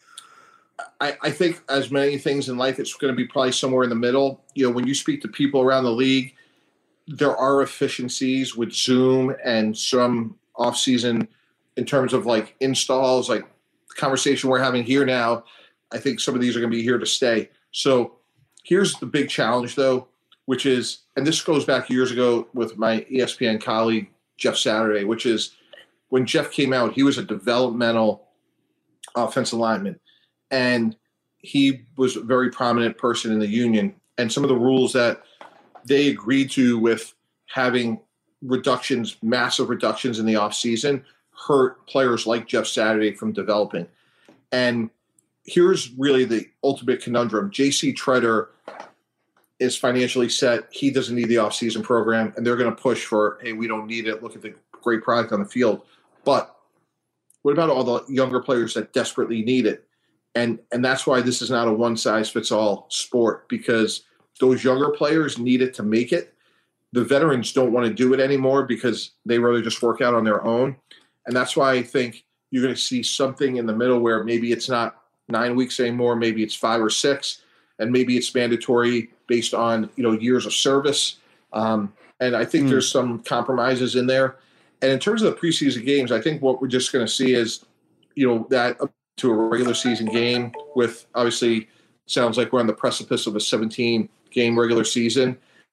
I, I think as many things in life, it's going to be probably somewhere in the middle. You know, when you speak to people around the league, there are efficiencies with Zoom and some off-season in terms of like installs, like the conversation we're having here now. I think some of these are going to be here to stay. So here's the big challenge, though, which is, and this goes back years ago with my E S P N colleague, Jeff Saturday, which is when Jeff came out, he was a developmental offensive lineman, and he was a very prominent person in the union. And some of the rules that they agreed to with having reductions, massive reductions in the offseason, hurt players like Jeff Saturday from developing. And here's really the ultimate conundrum. J C Treader is financially set. He doesn't need the offseason program, and they're going to push for, hey, we don't need it. Look at the great product on the field. But what about all the younger players that desperately need it? And and that's why this is not a one-size-fits-all sport, because those younger players need it to make it. The veterans don't want to do it anymore because they rather just work out on their own. And that's why I think you're going to see something in the middle where maybe it's not nine weeks anymore, maybe it's five or six, and maybe it's mandatory based on, you know, years of service. Um, and I think mm. there's some compromises in there. And in terms of the preseason games, I think what we're just going to see is, you know, that up to a regular season game with, obviously, sounds like we're on the precipice of a seventeen-game regular season.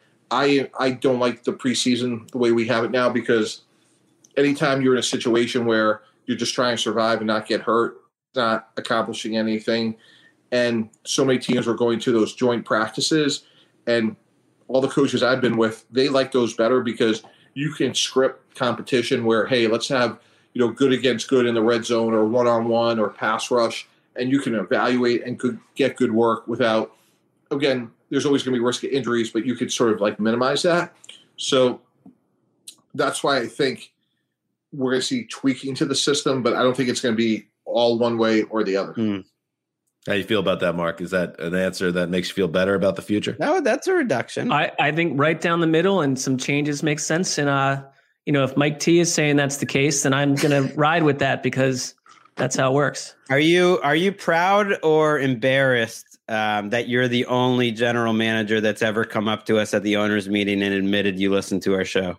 I I don't like the preseason the way we have it now, because anytime you're in a situation where you're just trying to survive and not get hurt, not accomplishing anything, and so many teams are going to those joint practices, and all the coaches I've been with, they like those better because you can script competition where, hey, let's have, you know, good against good in the red zone or one-on-one or pass rush, and you can evaluate and could get good work without, again, there's always going to be risk of injuries, but you could sort of like minimize that. So that's why I think we're going to see tweaking to the system, but I don't think it's going to be all one way or the other. Mm. How do you feel about that, Mark? Is that an answer that makes you feel better about the future? No, that's a reduction. I, I think right down the middle and some changes make sense. And, uh, you know, if Mike T is saying that's the case, then I'm going to ride with that because that's how it works. Are you are you proud or embarrassed um, that you're the only general manager that's ever come up to us at the owners' meeting and admitted you listened to our show?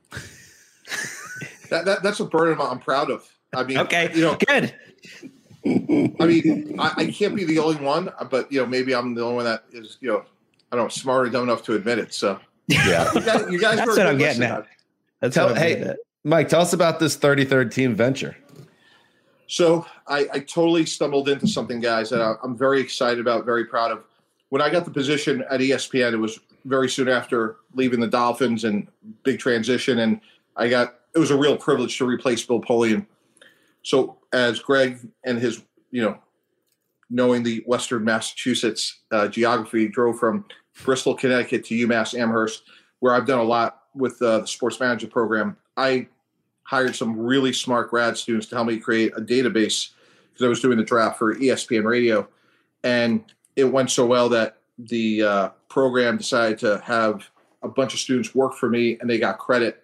that, that That's a burden I'm proud of. I mean, okay, you know, good. I mean, I, I can't be the only one, but, you know, maybe I'm the only one that is, you know, I don't know, smart or dumb enough to admit it. So, yeah, you guys, you guys that's what I'm getting at. That's tell, what I'm hey, getting at. Mike, tell us about this thirty-third team venture. So I, I totally stumbled into something, guys, that I, I'm very excited about, very proud of. When I got the position at E S P N, it was very soon after leaving the Dolphins and big transition. And I got, it was a real privilege to replace Bill Polian. So as Greg and his you know, knowing the Western Massachusetts uh, geography, drove from Bristol, Connecticut to UMass Amherst, where I've done a lot with uh, the sports management program. I hired some really smart grad students to help me create a database because I was doing the draft for E S P N Radio. And it went so well that the uh, program decided to have a bunch of students work for me, and they got credit.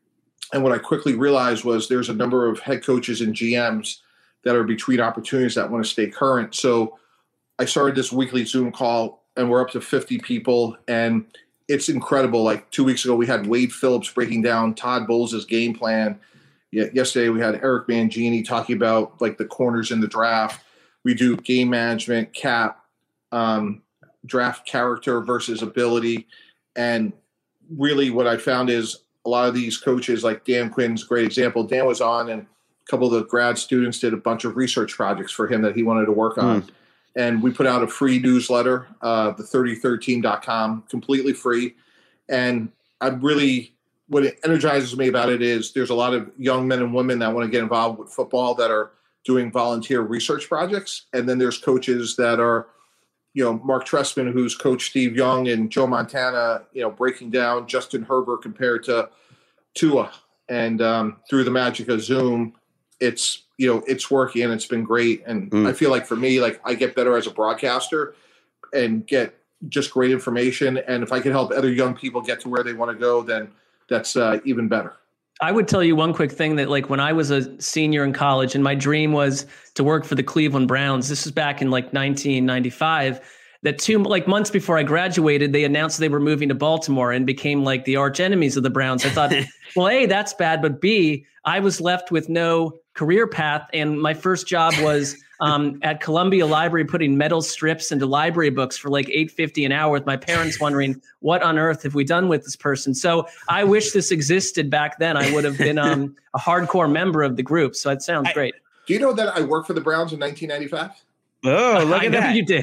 And what I quickly realized was there's a number of head coaches and G Ms that are between opportunities that want to stay current. So I started this weekly Zoom call, and we're up to fifty people, and it's incredible. Like two weeks ago, we had Wade Phillips breaking down Todd Bowles' game plan. Yeah, yesterday we had Eric Mangini talking about like the corners in the draft. We do game management, cap, um, draft character versus ability. And really what I found is a lot of these coaches, like Dan Quinn's a great example. Dan was on, and a couple of the grad students did a bunch of research projects for him that he wanted to work on. Mm. And we put out a free newsletter, uh, the thirty-third team dot com, completely free. And I'm really, what it energizes me about it is there's a lot of young men and women that want to get involved with football that are doing volunteer research projects. And then there's coaches that are, you know, Mark Trestman, who's coached Steve Young, and Joe Montana, you know, breaking down Justin Herbert compared to Tua. And um, through the magic of Zoom, it's, you know, it's working and it's been great. And mm. I feel like for me, like I get better as a broadcaster and get just great information. And if I can help other young people get to where they want to go, then that's uh, even better. I would tell you one quick thing that like when I was a senior in college and my dream was to work for the Cleveland Browns, this was back in like nineteen ninety-five, that two like months before I graduated, they announced they were moving to Baltimore and became like the arch enemies of the Browns. I thought, well, A, that's bad. But B, I was left with no career path. And my first job was um, at Columbia Library putting metal strips into library books for like eight fifty an hour with my parents wondering, what on earth have we done with this person? So I wish this existed back then. I would have been um, a hardcore member of the group. So it sounds I, great. Do you know that I worked for the Browns in nineteen ninety-five? Oh, look I at know that. You did.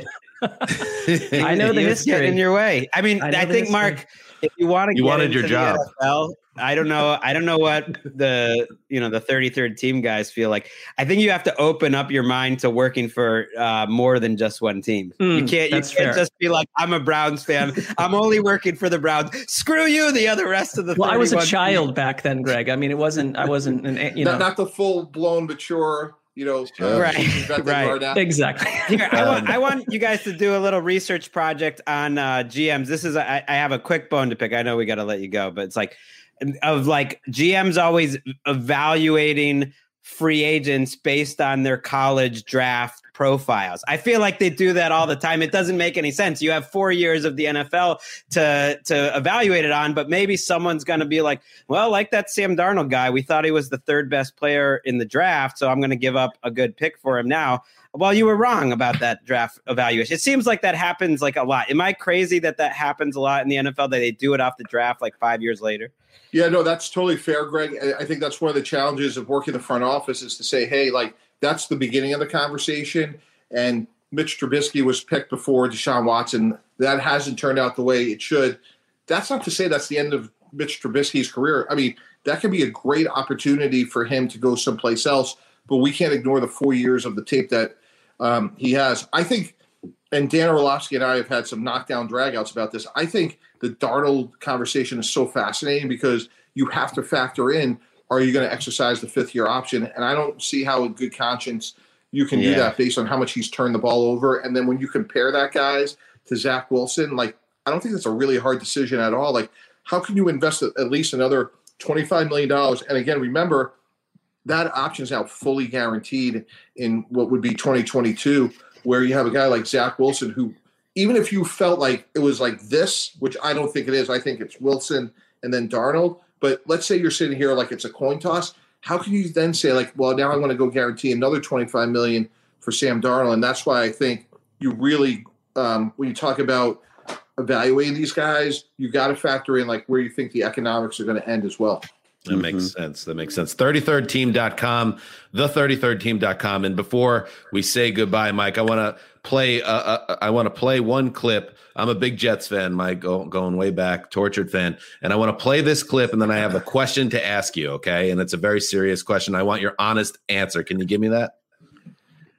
I know the history. In your way. I mean, I, I think, history. Mark, if you want to you get wanted into your job. N F L, I don't know. I don't know what the, you know, the thirty-third team guys feel like. I think you have to open up your mind to working for uh, more than just one team. Mm, you can't, you can't just be like, I'm a Browns fan. I'm only working for the Browns. Screw you. The other rest of the, well, I was a child team. Back then, Greg. I mean, it wasn't, I wasn't, an, you know, not, not the full blown, mature, you know, uh, right, right. Exactly. Here, I, want, I want you guys to do a little research project on uh, G Ms. This is, I, I have a quick bone to pick. I know we got to let you go, but it's like, of like G Ms always evaluating free agents based on their college draft profiles. I feel like they do that all the time. It doesn't make any sense. You have four years of the N F L to to evaluate it on, but maybe someone's going to be like, well, like that Sam Darnold guy, we thought he was the third best player in the draft, so I'm going to give up a good pick for him now. Well, you were wrong about that draft evaluation. It seems like that happens like a lot. Am I crazy that that happens a lot in the N F L, that they do it off the draft like five years later? Yeah, no, that's totally fair, Greg. I think that's one of the challenges of working the front office is to say, hey, like that's the beginning of the conversation. And Mitch Trubisky was picked before Deshaun Watson. That hasn't turned out the way it should. That's not to say that's the end of Mitch Trubisky's career. I mean, that could be a great opportunity for him to go someplace else, but we can't ignore the four years of the tape that um, he has. I think, and Dan Orlovsky and I have had some knockdown dragouts about this. I think the Darnold conversation is so fascinating because you have to factor in, are you going to exercise the fifth year option? And I don't see how in good conscience you can yeah. do that based on how much he's turned the ball over. And then when you compare that, guys, to Zach Wilson, like, I don't think that's a really hard decision at all. Like, how can you invest at least another twenty-five million dollars? And again, remember, that option is now fully guaranteed in what would be twenty twenty-two, where you have a guy like Zach Wilson who, even if you felt like it was like this, which I don't think it is, I think it's Wilson and then Darnold. But let's say you're sitting here like it's a coin toss. How can you then say like, well, now I want to go guarantee another twenty-five million dollars for Sam Darnold? And that's why I think you really, um, when you talk about evaluating these guys, you got to factor in like where you think the economics are going to end as well. That mm-hmm. makes sense. That makes sense. thirty-third team dot com, the thirty-third team dot com. And before we say goodbye, Mike, I want to play. Uh, uh, I want to play one clip. I'm a big Jets fan, Mike, go, going way back, tortured fan. And I want to play this clip, and then I have a question to ask you, okay? And it's a very serious question. I want your honest answer. Can you give me that?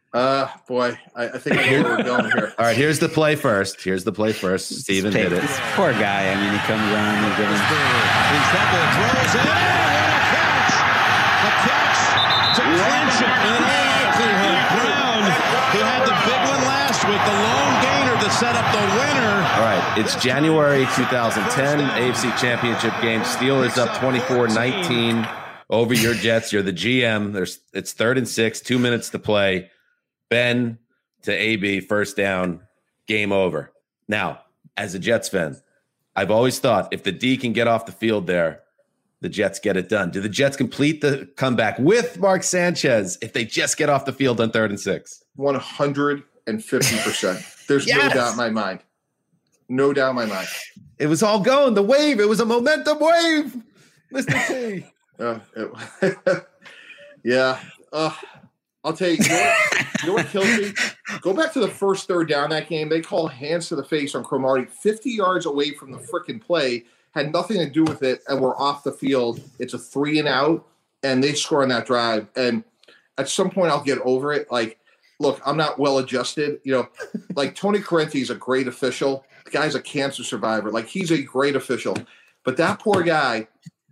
Uh, boy, I, I think I know where we're going here. All right, here's the play first. Here's the play first. Steven hit it. Poor guy. I mean, he comes around and gives in trouble, throws in. What a catch! The catch to clinch it in all likelihood. Brown, who had the big one last week, the long gainer to set up the winner. All right, it's January twenty ten, A F C Championship game. Steelers up twenty-four nineteen over your Jets. You're the G M. There's it's third and six, two minutes to play. Ben to A B, first down, game over. Now, as a Jets fan, I've always thought if the D can get off the field there, the Jets get it done. Do the Jets complete the comeback with Mark Sanchez if they just get off the field on third and six? one hundred fifty percent. There's Yes! no doubt in my mind. No doubt in my mind. It was all going. The wave. It was a momentum wave. Mister T. Uh, it, yeah. Uh, I'll tell you, you know, what, you know what kills me? Go back to the first third down that game. They call hands to the face on Cromartie fifty yards away from the freaking play. Had nothing to do with it, and we're off the field. It's a three and out, and they score on that drive. And at some point, I'll get over it. Like, look, I'm not well adjusted. You know, like Tony Correnti is a great official. The guy's a cancer survivor. Like, he's a great official. But that poor guy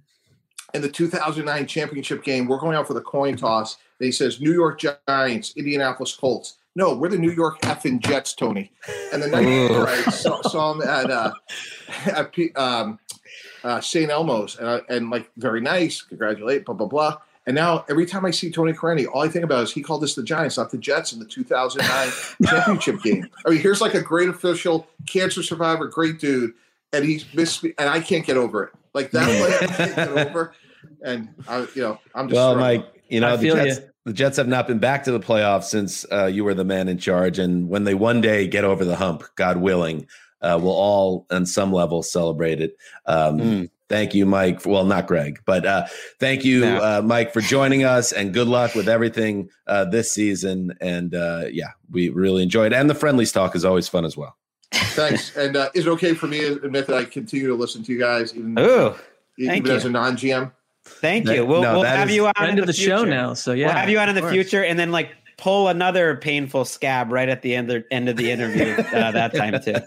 in the two thousand nine championship game, we're going out for the coin toss. And he says, New York Giants, Indianapolis Colts. No, we're the New York effing Jets, Tony. And the night before, I saw, saw him at, uh, at um, uh, Saint Elmo's, and, I, and like, very nice, congratulate, blah, blah, blah. And now every time I see Tony Correnti, all I think about is he called us the Giants, not the Jets, in the two thousand nine championship game. I mean, here's like a great official, cancer survivor, great dude, and he's missed me, and I can't get over it. Like that play, I can't get over. And I, you know, I'm just well, struggling. Mike. You know, I the feel Jets, you. the Jets have not been back to the playoffs since uh, you were the man in charge. And when they one day get over the hump, God willing, uh, we'll all on some level celebrate it. Um, mm. Thank you, Mike. Well, not Greg, but uh, thank you, no. uh, Mike, for joining us, and good luck with everything uh, this season. And uh, yeah, we really enjoyed it. And the Friendlies talk is always fun as well. Thanks. And uh, is it okay for me to admit that I continue to listen to you guys, even, Ooh, even you. as a non-G M? Thank you. We'll, no, we'll have you on friend in of the, the future. show now. So yeah, we'll have you on in the future, and then like pull another painful scab right at the end of, end of the interview uh, that time too.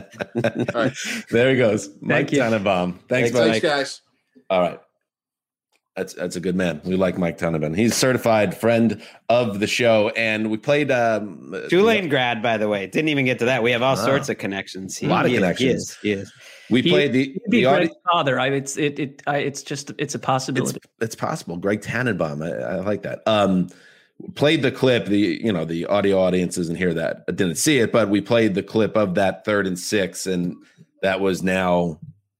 All right. There he goes. Mike you. Tannenbaum. Thanks, Thanks, Mike. guys. All right. That's that's a good man. We like Mike Tannenbaum. He's a certified friend of the show, and we played um, Tulane grad, by the way. Didn't even get to that. We have all wow. sorts of connections. He, a lot of he connections. Is, he is. We he, played the, he'd be the Greg's audi- father. I, it's it it I, it's just it's a possibility. It's, it's possible. Greg Tannenbaum. I, I like that. Um, played the clip. The you know the audio audience doesn't hear that. I didn't see it, but we played the clip of that third and six, and that was now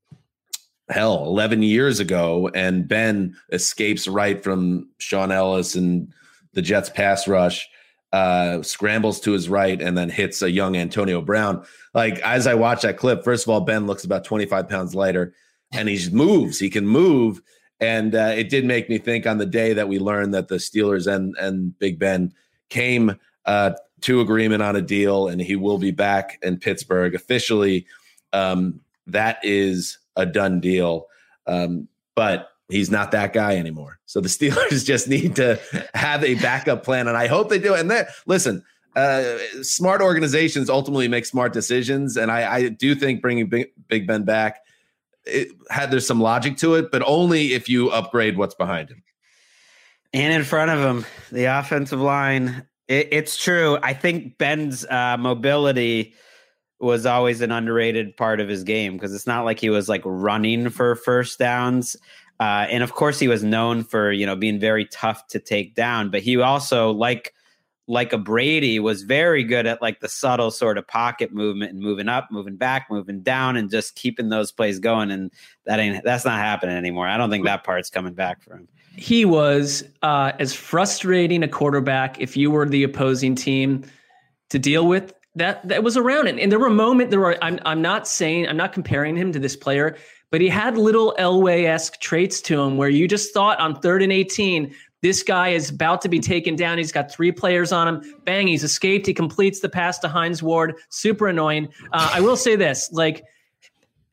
hell eleven years ago. And Ben escapes right from Sean Ellis and the Jets pass rush. Uh, scrambles to his right and then hits a young Antonio Brown. Like, as I watch that clip, first of all, Ben looks about twenty-five pounds lighter, and he moves. He can move. And uh, it did make me think on the day that we learned that the Steelers and, and Big Ben came uh, to agreement on a deal, and he will be back in Pittsburgh officially. Um, that is a done deal. Um, but he's not that guy anymore. So the Steelers just need to have a backup plan, and I hope they do. And then, listen, uh, smart organizations ultimately make smart decisions, and I, I do think bringing Big, Big Ben back, it had there's some logic to it, but only if you upgrade what's behind him. And in front of him, the offensive line. It, it's true. I think Ben's uh, mobility was always an underrated part of his game, because it's not like he was like running for first downs. Uh, and of course he was known for, you know, being very tough to take down, but he also, like, like a Brady, was very good at like the subtle sort of pocket movement and moving up, moving back, moving down, and just keeping those plays going. And that ain't, that's not happening anymore. I don't think that part's coming back for him. He was uh, as frustrating a quarterback if you were the opposing team to deal with. That that was around it. And there were moments, there were, I'm I'm not saying, I'm not comparing him to this player, but he had little Elway-esque traits to him where you just thought on third and eighteen, this guy is about to be taken down. He's got three players on him. Bang, he's escaped. He completes the pass to Hines Ward. Super annoying. Uh, I will say this, like,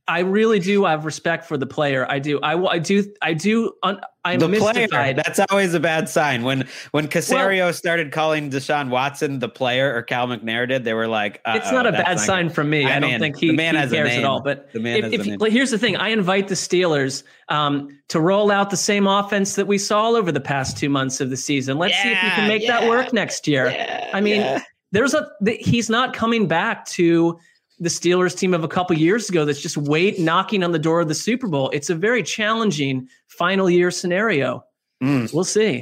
I really do have respect for the player. I do. I, I do. I do. Un, I'm the mystified. Player, that's always a bad sign. When when Caserio well, started calling Deshaun Watson the player, or Cal McNair did, they were like, "It's not a bad not sign from me." I, I don't mean, think he, man he has cares at all. But the man if, has if a he, name. Like, here's the thing: I invite the Steelers um, to roll out the same offense that we saw all over the past two months of the season. Let's yeah, see if we can make yeah, that work next year. Yeah, I mean, yeah. there's a the, he's not coming back to the Steelers team of a couple years ago that's just wait knocking on the door of the Super Bowl. It's a very challenging final year scenario. Mm. We'll see.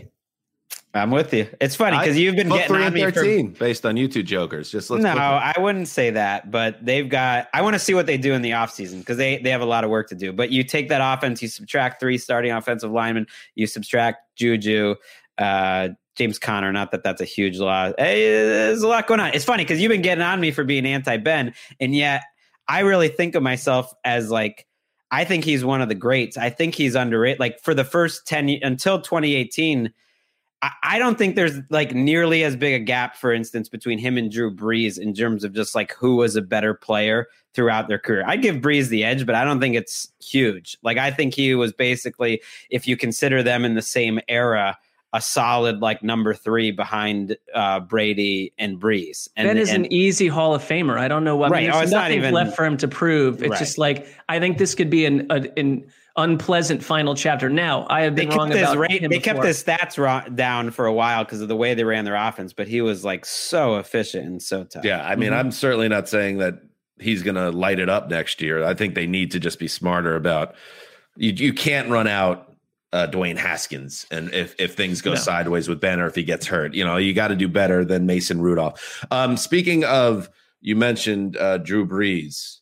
I'm with you. It's funny because you've been getting on me for based on you two jokers. Just let's no, I wouldn't say that, but they've got. I want to see what they do in the offseason because they they have a lot of work to do. But you take that offense, you subtract three starting offensive linemen, you subtract Juju, uh, James Conner. Not that that's a huge loss. Hey, there's a lot going on. It's funny because you've been getting on me for being anti-Ben, and yet I really think of myself as like. I think he's one of the greats. I think he's underrated. Like for the first ten until twenty eighteen, I, I don't think there's like nearly as big a gap, for instance, between him and Drew Brees in terms of just like who was a better player throughout their career. I'd give Brees the edge, but I don't think it's huge. Like I think he was basically, if you consider them in the same era, a solid like number three behind uh, Brady and Brees. And, Ben is and, an easy Hall of Famer. I don't know what. Right. I mean, there's oh, it's nothing not even, left for him to prove. It's right. just like I think this could be an a, an unpleasant final chapter. Now I have been wrong about rate, him They before. kept his stats raw, down for a while because of the way they ran their offense, but he was like so efficient and so tough. Yeah, I mean, mm-hmm. I'm certainly not saying that he's going to light it up next year. I think they need to just be smarter about. You, you can't run out. Uh, Dwayne Haskins, and if if things go no. sideways with Ben or if he gets hurt, you know, you got to do better than Mason Rudolph. Um, speaking of, you mentioned uh, Drew Brees,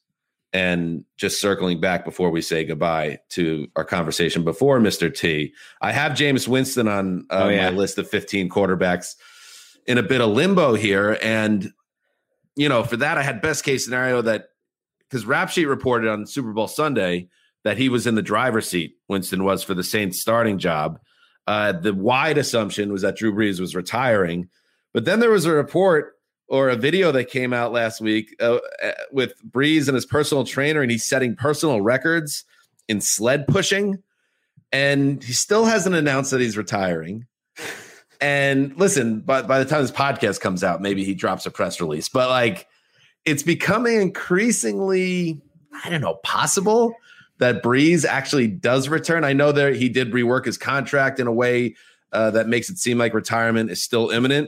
and just circling back before we say goodbye to our conversation before Mister T, I have Jameis Winston on uh, oh, yeah. my list of fifteen quarterbacks in a bit of limbo here, and you know, for that I had best case scenario that because Rap Sheet reported on Super Bowl Sunday that he was in the driver's seat, Winston was, for the Saints starting job. Uh, the wide assumption was that Drew Brees was retiring. But then there was a report or a video that came out last week uh, with Brees and his personal trainer, and he's setting personal records in sled pushing. And he still hasn't announced that he's retiring. And listen, by, by the time this podcast comes out, maybe he drops a press release. But, like, it's becoming increasingly, I don't know, possible that Brees actually does return. I know that he did rework his contract in a way uh, that makes it seem like retirement is still imminent,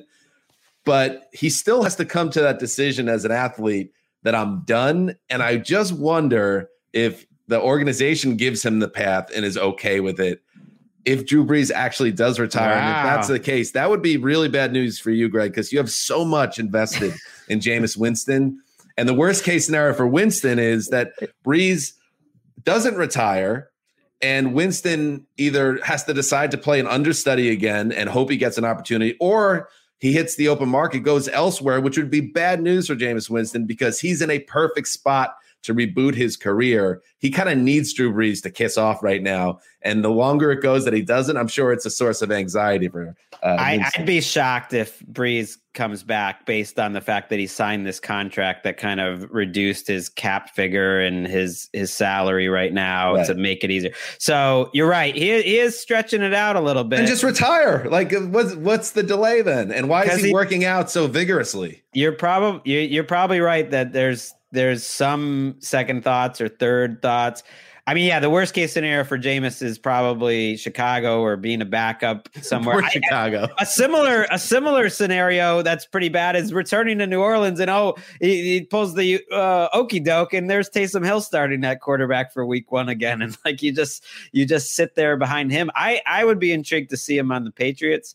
but he still has to come to that decision as an athlete that I'm done. And I just wonder if the organization gives him the path and is okay with it. If Drew Brees actually does retire, wow. and if that's the case, that would be really bad news for you, Greg, because you have so much invested in Jameis Winston. And the worst case scenario for Winston is that Brees doesn't retire, and Winston either has to decide to play an understudy again and hope he gets an opportunity, or he hits the open market, goes elsewhere, which would be bad news for Jameis Winston because he's in a perfect spot to reboot his career. He kind of needs Drew Brees to kiss off right now. And the longer it goes that he doesn't, I'm sure it's a source of anxiety for uh, I, I'd be shocked if Brees comes back based on the fact that he signed this contract that kind of reduced his cap figure and his his salary right now right. to make it easier. So you're right. He, he is stretching it out a little bit. And just retire. Like, what's, what's the delay then? And why is he, he working out so vigorously? You're probably you're, you're probably right that there's there's some second thoughts or third thoughts. I mean, yeah, the worst case scenario for Jameis is probably Chicago or being a backup somewhere. Poor Chicago. I, a similar a similar scenario that's pretty bad is returning to New Orleans and oh, he, he pulls the uh, okey doke and there's Taysom Hill starting that quarterback for week one again, and like you just you just sit there behind him. I I would be intrigued to see him on the Patriots.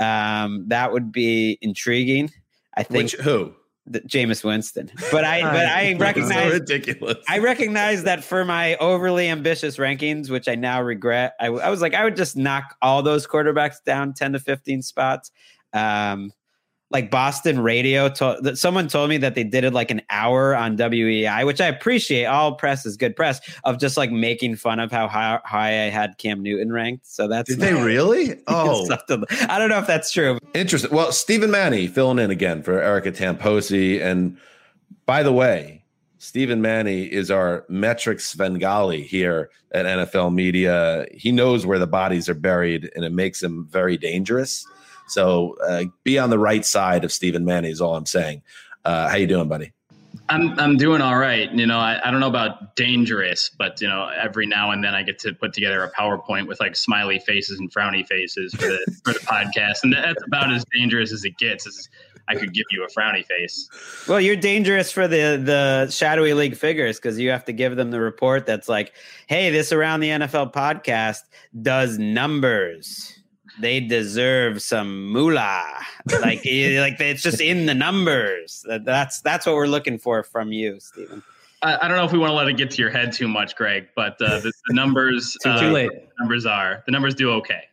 Um, that would be intriguing. I think Which, who. The, Jameis Winston, but I but I recognize so ridiculous. I recognize that for my overly ambitious rankings, which I now regret, I, I was like I would just knock all those quarterbacks down ten to fifteen spots. Um, like Boston radio, told, someone told me that they did it like an hour on W E I, which I appreciate. All press is good press of just like making fun of how high, high I had Cam Newton ranked. So that's did they really? Oh, I don't know if that's true. Interesting. Well, Stephen Manny filling in again for Erica Tamposi. And by the way, Stephen Manny is our metric Svengali here at N F L Media. He knows where the bodies are buried, and it makes him very dangerous. So uh, be on the right side of Stephen Manny is all I'm saying. Uh, how you doing, buddy? I'm I'm doing all right. You know, I, I don't know about dangerous, but, you know, every now and then I get to put together a PowerPoint with like smiley faces and frowny faces for the for the podcast. And that's about as dangerous as it gets. Is I could give you a frowny face. Well, you're dangerous for the the shadowy league figures because you have to give them the report that's like, hey, this Around the N F L podcast does numbers. They deserve some moolah. Like, like it's just in the numbers. That's that's what we're looking for from you, Stephen. I, I don't know if we want to let it get to your head too much, Greg, but uh, the, the numbers too, uh, too late. The numbers are the numbers do okay.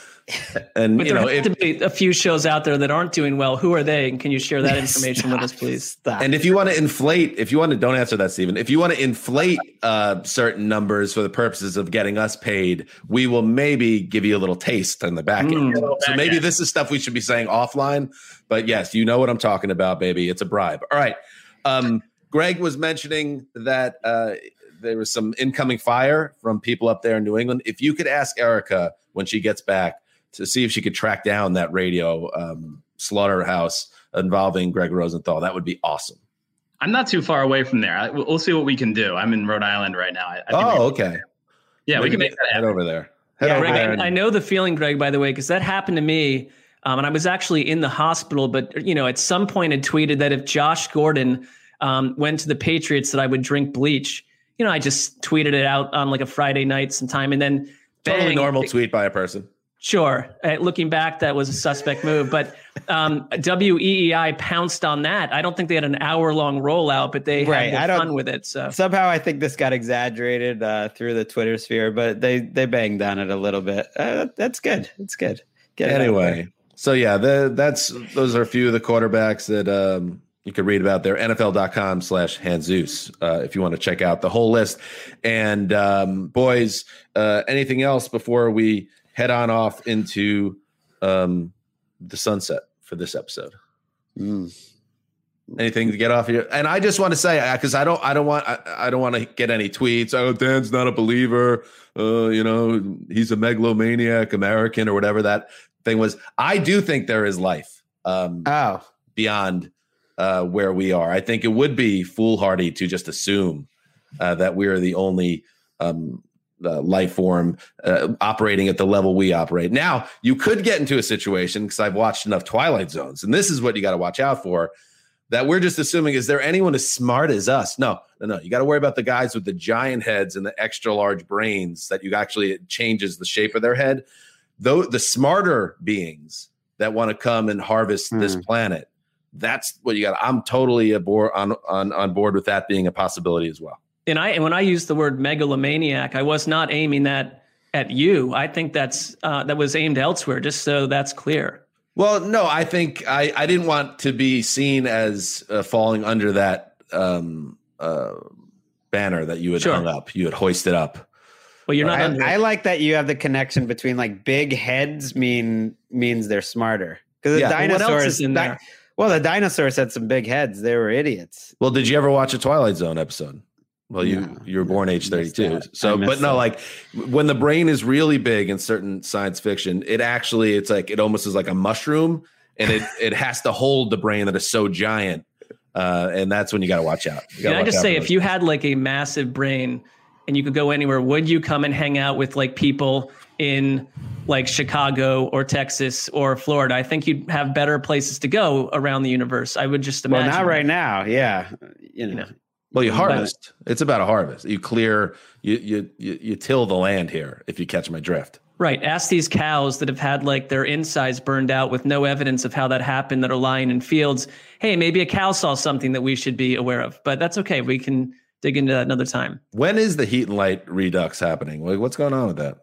And but you there know, have to be a few shows out there that aren't doing well. Who are they? And can you share that information Stop. with us, please? Stop. and if you want to inflate, if you want to, don't answer that, Stephen. If you want to inflate uh, certain numbers for the purposes of getting us paid, we will maybe give you a little taste on the back end. Mm. So Back maybe end. this is stuff we should be saying offline. But yes, you know what I'm talking about, baby. It's a bribe. All right. Um, Greg was mentioning that uh, there was some incoming fire from people up there in New England. If you could ask Erica when she gets back to see if she could track down that radio um, slaughterhouse involving Greg Rosenthal, that would be awesome. I'm not too far away from there. I, we'll see what we can do. I'm in Rhode Island right now. I, I think Oh, we- okay. Yeah, we can make that head happen. over there. Head Yeah, over Greg, there. I, and- I know the feeling, Greg, by the way, because that happened to me. Um, and I was actually in the hospital, but, you know, at some point had tweeted that if Josh Gordon um, went to the Patriots, that I would drink bleach. You know, I just tweeted it out on like a Friday night sometime. And then Totally bang, normal it- tweet by a person. Sure. Uh, looking back, that was a suspect move, but um, W E E I pounced on that. I don't think they had an hour long rollout, but they Right, had I their don't- fun with it. So Somehow I think this got exaggerated uh, through the Twitter sphere, but they they banged on it a little bit. Uh, that's good. It's good. Get it out Anyway, there. so yeah, the, that's those are a few of the quarterbacks that um, you could read about there. N F L dot com slash Hanzus uh, if you want to check out the whole list. And um, boys, uh, anything else before we head on off into um, the sunset for this episode? Mm. Anything to get off here? And I just want to say, because I don't, I don't want, I, I don't want to get any tweets. Oh, Dan's not a believer. Uh, you know, he's a megalomaniac American or whatever that thing was. I do think there is life um, Oh, beyond uh, where we are. I think it would be foolhardy to just assume uh, that we're the only um, uh, life form uh, operating at the level we operate. Now, you could get into a situation, because I've watched enough Twilight Zones, and this is what you got to watch out for, that we're just assuming, is there anyone as smart as us? No, no, no. You got to worry about the guys with the giant heads and the extra large brains that you actually, it changes the shape of their head. Though the smarter beings that want to come and harvest Hmm. this planet, that's what you got. I'm totally aboard on, on, on board with that being a possibility as well. And I and when I used the word megalomaniac, I was not aiming that at you. I think that's uh, that was aimed elsewhere, just so that's clear. Well, no, I think I, I didn't want to be seen as uh, falling under that um, uh, banner that you had Sure. hung up, you had hoisted up. Well, you're not I, under. I like that you have the connection between like big heads mean means they're smarter because the Yeah. Well, what else dinosaurs. is in di- there? well, the dinosaurs had some big heads. They were idiots. Well, did you ever watch a Twilight Zone episode? Well, you No, you were born no, age I missed thirty-two. that. I So, missed but no, that. like when the brain is really big in certain science fiction, it actually, it's like, it almost is like a mushroom, and it, it has to hold the brain that is so giant. Uh, and that's when you got to watch out. You gotta Can I watch just out say, for if those. you had like a massive brain and you could go anywhere, would you come and hang out with like people in like Chicago or Texas or Florida? I think you'd have better places to go around the universe. I would just Well, imagine. not right now. Yeah, you know. You know. Well, you harvest. It's about a harvest. You clear, you, you you you till the land here, if you catch my drift. Right. Ask these cows that have had like their insides burned out with no evidence of how that happened, that are lying in fields. Hey, maybe a cow saw something that we should be aware of, but that's okay. We can dig into that another time. When is the heat and light redux happening? Like, what's going on with that?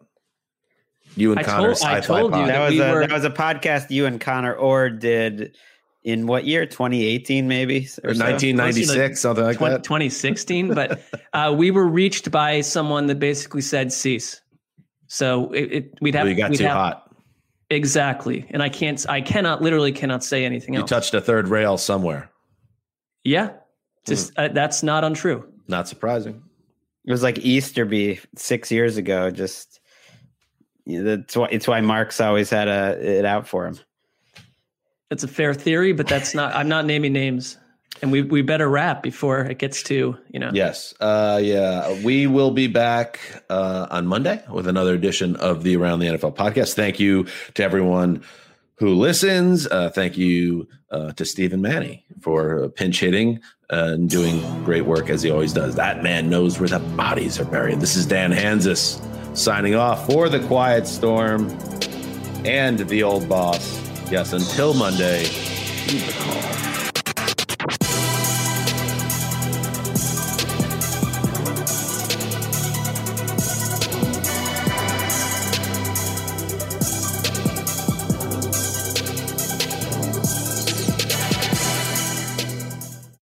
You and I Connor told- I sci-fi told you pod. that That was we a were- that was a podcast you and Connor Orr did in what year? twenty eighteen, maybe, or so? nineteen ninety-six, something like twenty, that. twenty sixteen, but uh, we were reached by someone that basically said cease. So it, it we'd have Well, you got we'd too have, hot. Exactly. And I can't I cannot literally cannot say anything You else. touched a third rail somewhere. Yeah. Just uh, that's not untrue. Not surprising. It was like Easterby six years ago. Just you know, that's why it's why Mark's always had a, it out for him. It's a fair theory, but that's not. I'm not naming names, and we we better wrap before it gets to you know. Yes, uh, yeah, we will be back uh, on Monday with another edition of the Around the N F L podcast. Thank you to everyone who listens. Uh, thank you uh, to Stephen Manny for pinch hitting and doing great work as he always does. That man knows where the bodies are buried. This is Dan Hanzus signing off for the Quiet Storm and the Old Boss. Yes, until Monday, keep the call.